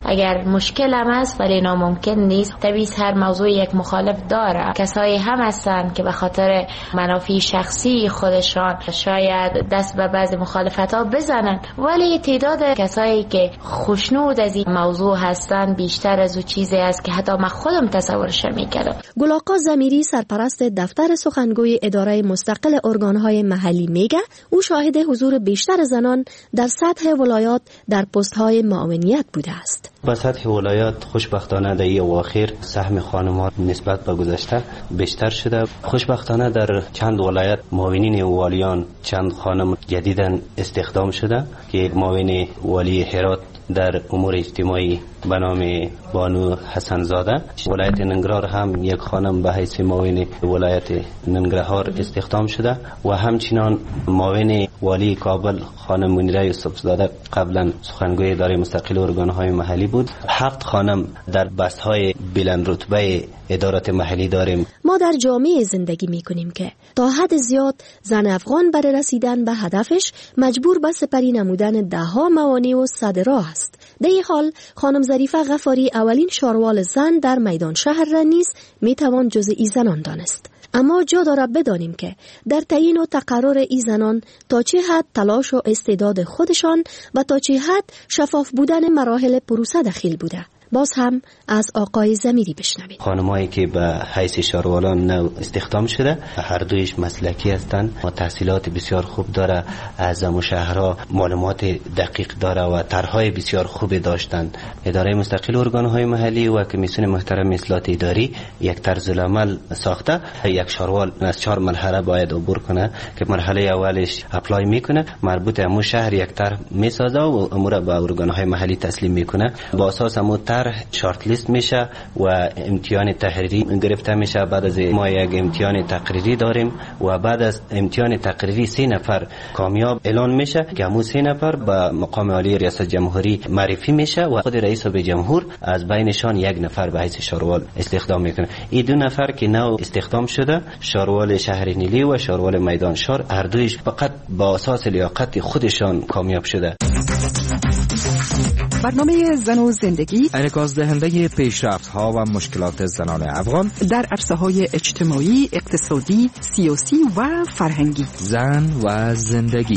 اگر مشکل هم است ولی ناممکن نیست. طبیعی هر موضوع یک مخالف داره. کسایی هم هستند که به خاطر منافع شخصی خودشان شاید دست به بعض مخالفت ها بزنن، ولی تعداد کسایی که خوشنود از این موضوع هستند بیشتر از اون چیزی است که حتی من خودم تصورش نمی‌کردم. گل آقا ضمیری سرپرست دفتر سخنگوی اداره مستقل ارگان‌های محلی میگه او شاهد حضور بیشتر زنان در سطح ولایات در پست‌های معاونیت بوده است. با سطح ولایات خوشبختانه در این اواخر سهم خانم‌ها نسبت به گذشته بیشتر شده. خوشبختانه در چند ولایت معاونین والیان چند خانم جدیداً استخدام شده که معاون والی هرات در امور اجتماعی به نام بانو حسن زاده، ولایت ننگرهار هم یک خانم به حیث معاون ولایت ننگرهار استخدام شده و همچنان معاون والی کابل خانم منیره یوسف زاده قبلا سخنگوی اداره مستقل ارگان‌های محلی بود. هفت خانم در بست‌های بلند رتبه ادارات محلی داریم. ما در جامعه زندگی می‌کنیم که تا حد زیاد زن افغان برای رسیدن به هدفش مجبور به سپری نمودن ده‌ها موانع و صدرا است. در این حال خانم ظریفه غفاری اولین شاروال زن در میدان شهر را نیز میتوان جزء ای زنان دانست. اما جا داره بدانیم که در تعیین و تقرر ای زنان تا چه حد تلاش و استعداد خودشان و تا چه حد شفاف بودن مراحل پروسه دخیل بوده. باز هم از آقای ضمیری بشنوید. خانمایی که به حیث شاروالان نو استخدام شده هر دویش مسلکی هستند و تحصیلات بسیار خوب داره، از مشاهره معلومات دقیق داره و طرحهای بسیار خوب داشتند. اداره مستقل ارگان‌های محلی و کمیسیون محترم اصلاحات اداری یک طرز العمل ساخته. یک شاروال از چهار مرحله باید عبور کنه که مرحله اولش اپلای میکنه، مربوط به شهر یک طرح میسازه و امور به ارگان‌های محلی تسلیم میکنه. با اساس امو شارت لیست میشه و امتحان تحریری گرفته میشه. بعد از ما یک امتحان تقریری داریم و بعد از امتحان تقریری سه نفر کامیاب اعلان میشه که همون سه نفر به مقام عالی ریاست جمهوری معرفی میشه و خود رئیس به جمهور از بینشان یک نفر به حیث شاروال استخدام میکنه. این دو نفر که نو استخدام شده، شاروال شهر نیلی و شاروال میدان شهر، هر دویش فقط با اساس لیاقت خودشان کامیاب شده. برنامه زن و زندگی انعکاس دهنده پیشرفت‌ها و مشکلات زنان افغان در عرصه‌های اجتماعی، اقتصادی، سیاسی و فرهنگی. زن و زندگی.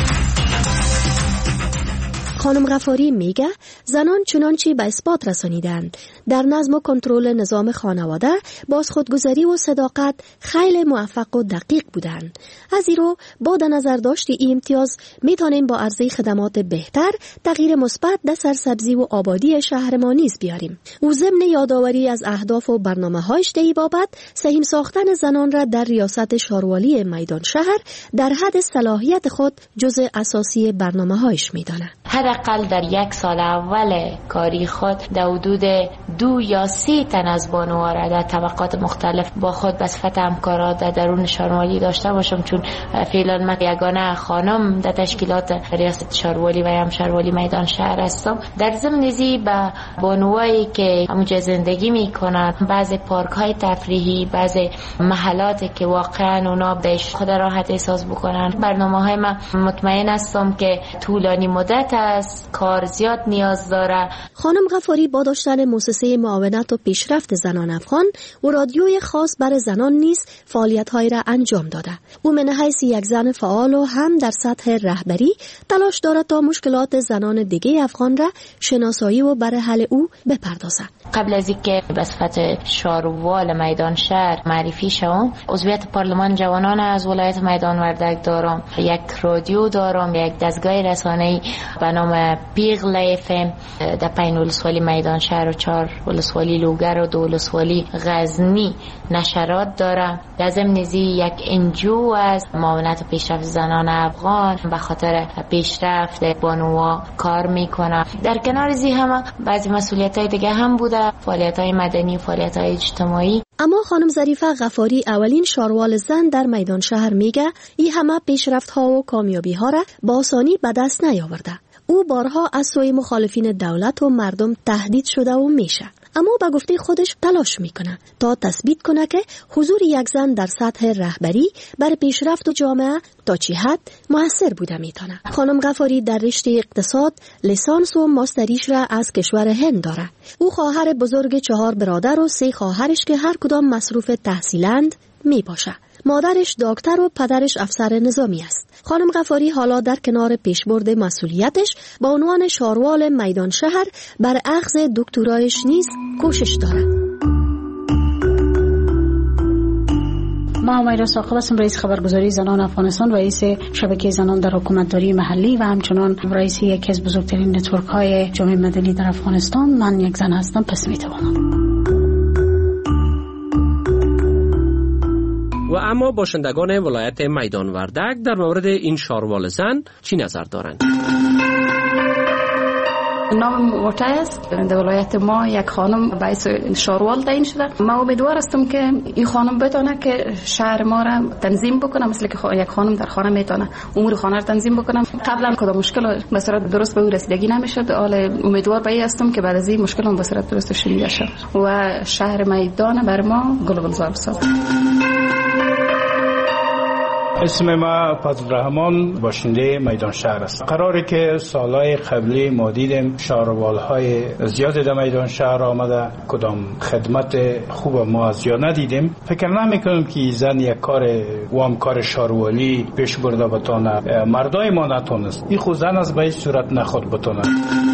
خانم غفاری میگه زنان چنانچه به اثبات رسانیدند در نظم و کنترل نظام خانواده باز خودگذری و صداقت خیلی موفق و دقیق بودند. از این رو با در نظر داشت این امتیاز میتونیم با عرضه خدمات بهتر تغییر مثبت در سرسبزی و آبادی شهر ما نیز بیاریم. او ضمن یادآوری از اهداف و برنامه‌هایش در این بابت سهیم ساختن زنان را در ریاست شاروالی میدان شهر در حد صلاحیت خود جزء اساسی برنامه‌هایش میداند. حداقل در یک سال اول کاری خود در حدود دو یا سه تن از بانوها را در طبقات مختلف با خود به صفت همکارا در درون شاروالی داشته باشم، چون فعلا من یگانه خانم در تشکیلات ریاست شاروالی و هم شاروالی میدان شهر هستم. در ضمن ازی به بانوهایی که همونجا زندگی میکنند، بعضی پارک های تفریحی، بعضی محلاتی که واقعا اونا بهش خود راحت احساس بکنن، برنامه های من مطمئن هستم که طولانی مدت است، کار زیاد نیاز داره. خانم غفاری با داشتن مؤسسه معاونت و پیشرفت زنان افغان و رادیوی خاص برای زنان نیز فعالیت‌های را انجام داده. او من حیث یک زن فعال و هم در سطح رهبری تلاش دارد تا مشکلات زنان دیگه افغان را شناسایی و برای حل او بپردازد. قبل از اینکه به صفت شاروال میدان شهر معرفی شوم، عضویت پارلمان جوانان از ولایت میدان وردک دارم، یک رادیو دارم، یک دستگاه رسانه‌ای به نام پیغل اف ام در پنج ولسوالی میدان شهر و چهار ولسوالی لوگر و دو ولسوالی غزنی نشرات داره. در ضمن یک انجو از معاونت و پیشرفت زنان افغان به خاطر پیشرفت بانوها کار میکنه. در کنار زی هم بعضی مسئولیت‌های دیگه هم بوده، فعالیت‌های مدنی، فعالیت‌های اجتماعی. اما خانم ظریفه غفاری اولین شاروال زن در میدان شهر میگه این همه پیشرفت‌ها و کامیابی‌ها را با آسانی به دست نیاورده. او بارها از سوی مخالفین دولت و مردم تهدید شده و میشه. اما به گفته خودش تلاش میکنه تا تثبیت کنه که حضور یک زن در سطح رهبری بر پیشرفت و جامعه تا چه حد موثر بوده میتونه. خانم غفاری در رشته اقتصاد لیسانس و ماستریش را از کشور هند داره. او خواهر بزرگ چهار برادر و سه خواهرش که هر کدام مصروف تحصیلند می باشه. مادرش دکتر و پدرش افسر نظامی است. خانم غفاری حالا در کنار پیشبرد مسئولیتش با عنوان شاروال میدان شهر بر اخذ دکترایش نیز کوشش داره. ما امیرا ثاقب هستم، رئیس خبرگزاری زنان افغانستان و رئیس شبکه زنان در حکومتداری محلی و همچنان رئیس یکی از بزرگترین نتورک های جامعه مدنی در افغانستان. من یک زن هستم، پس میتوانم. و اما باشندگان ولایت میدان وردک در مورد این شاروال زن چی نظر دارند؟ نام وټای است. در ولایت ما یک خانم باعث شاروال تعیین شده. ما امیدوار هستم که این خانم بتونه که شهر ما را تنظیم بکنه، مثل که یک خانم در خانه میتونه امور خانه را تنظیم بکنه. قبلا کدام مشکل به صورت درست به او رسیدگی نمیشد. حالا امیدوار به این هستم که بعد از این مشکل به صورت درست شنیده شد و شهر میدان بر ما گل و گلزار سازد. اسم ما فضل رحمان، باشنده میدان شهر است. قراره که سالهای قبلی ما دیدیم شاروالهای زیاد در میدان شهر آمده، کدام خدمت خوب ما از یا ندیدیم. فکر نمیکنم که زن یک کار وام کار شاروالی پیش برده بتونه، مردای ما نتونست. این خود زن از به این صورت نخود بتونه.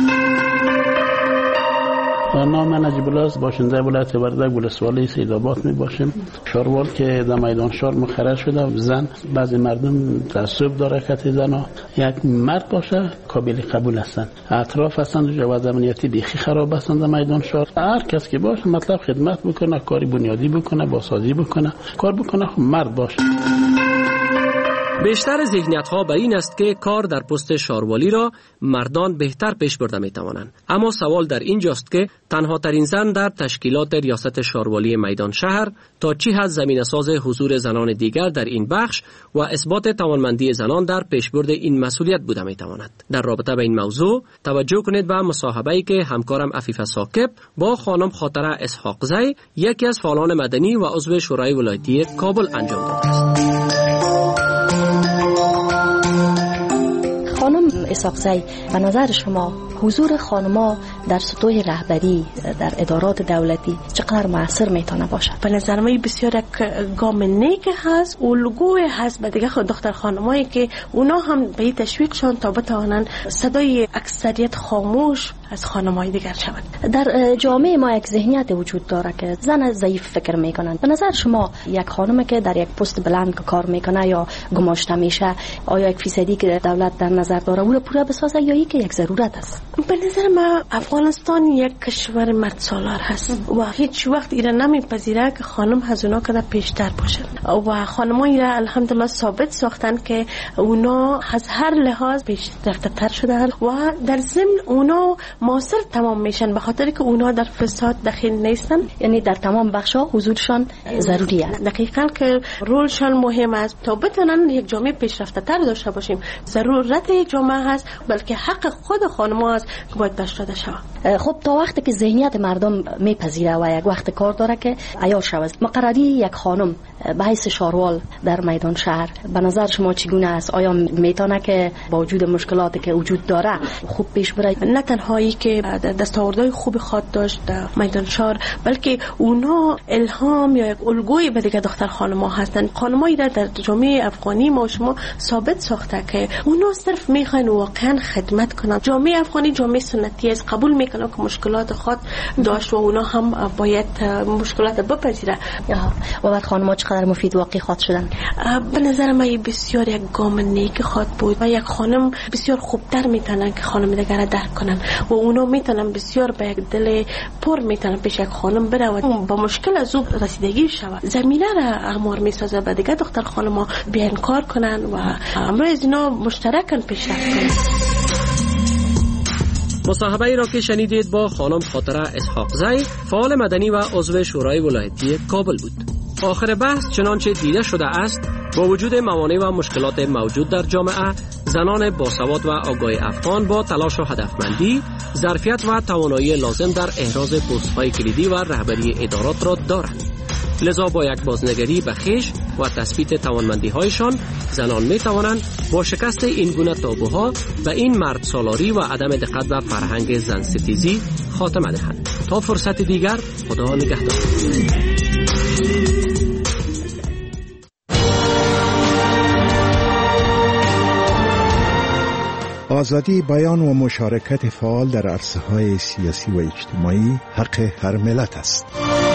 نام من نجیب الله است، باشنده ولایت وردک ولسوالی سیدآباد می باشیم. شاروال که در میدان شهر مقرر شده، زن بعضی مردم تعصب داره که زن یک مرد باشه قابل قبول هستند. اطراف هستند جواز امنیتی بیخی خراب هستند در میدان شهر. هر کس که باشه مطلب خدمت بکنه، کاری بنیادی بکنه، بازسازی بکنه، کار بکنه، خب مرد باشه. بیشتر ذهنیت‌ها بر این است که کار در پست شاروالی را مردان بهتر پیش برده می‌توانند. اما سوال در اینجاست که تنها ترین زن در تشکیلات ریاست شاروالی میدان شهر تا چه حد زمینه‌ساز حضور زنان دیگر در این بخش و اثبات توانمندی زنان در پیشبرد این مسئولیت بوده می‌تواند. در رابطه با این موضوع توجه کنید به مصاحبه‌ای که همکارم عفیفه ثاقب با خانم خاطره اسحاقزی، یکی از فعالان مدنی و عضو شورای ولایتی کابل انجام داده است. خانم اسحاقزی، به نظر شما حضور خانم‌ها در سطوح رهبری در ادارات دولتی چقدر مؤثر میتونه باشه؟ به نظر من بسیار یک گام نیک هست، الگوی هست به دیگه دختر خانمایی که اونا هم به این تشویقشان تا بتوانن صدای اکثریت خاموش از خانم‌های دیگر شود. در جامعه ما یک ذهنیت وجود داره که زن ضعیف فکر میکنن. به نظر شما یک خانمی که در یک پست بلند کار میکنه یا گماشته میشه، آیا یک فیصدی که دولت در نظر داره او را پورا بسازه یا یک یک ضرورت است؟ به نظر من افغانستان یک کشور مرد سالار هست و هیچ وقت ایران نمیپذیره که خانم از اونا کده پیشتر باشن و خانمایی را الحمدلله ثابت ساختن که اونا از هر لحاظ پیشرفته تر شدن و در ضمن اونا موثر تمام میشن به خاطر که اونا در فساد دخیل نیستن. یعنی در تمام بخشا حضورشان ضروری است. دقیقاً که رولشان مهم است تا بتونن یک جامعه پیشرفته تر داشته باشیم. ضرورت یک جامعه هست بلکه حق خود خانم‌ها است که باید داشته شود. خب تا وقتی که ذهنیت مردم میپذیره و یک وقت کار داره که عیار شود، مقرری یک خانم به حیث شاروال در میدان شهر به نظر شما چگونه است؟ آیا میتونه که با وجود مشکلاتی که وجود داره خوب پیش بره؟ نه تنهایی که دستاوردهای خوب خود داشت در میدان شهر، بلکه اونا الهام یا یک الگوی به دیگه دختر خانم‌ها هستند. خانمایی را در جامعه افغانی ما شما ثابت ساخته که اونا صرف میخواین واقعا خدمت کنن. جامعه افغانی جامعه سنتی است، قبول میکنه که مشکلات خود داشت و اونا هم باید مشکلات بپذیره. و بعد خانم‌ها چقدر مفید واقع خواهد شدن؟ به نظر من بسیار یک گام نیک خواهد بود و یک خانم بسیار خوبتر میتونن که خانم دیگر درک کنن و اونا میتونن بسیار به یک دل پر میتونن پیش یک خانم بره و با مشکل از او رسیدگی شود. زمینه را اعمار میسازه به دیگه دختر خانم‌ها بیان کار کنن و امروز اینا مشترکاً پیشرفت کنن. مصاحبه ای را که شنیدید با خانم خاطره اسحاقزی، فعال مدنی و عضو شورای ولایتی کابل بود. آخر بحث چنانچه دیده شده است با وجود موانع و مشکلات موجود در جامعه، زنان باسواد و آگاه افغان با تلاش و هدفمندی، ظرفیت و توانایی لازم در احراز پست‌های کلیدی و رهبری ادارات را دارند. لذا با یک بازنگری به خویش و تثبیت توانمندی‌هایشان، زنان می‌توانند با شکست این گونه تابوها و این مرد سالاری و عدم دقت به فرهنگ زن ستیزی خاتمه دهند. تا فرصت دیگر، خدا نگهدار. آزادی بیان و مشارکت فعال در عرصه‌های سیاسی و اجتماعی حق هر ملت است.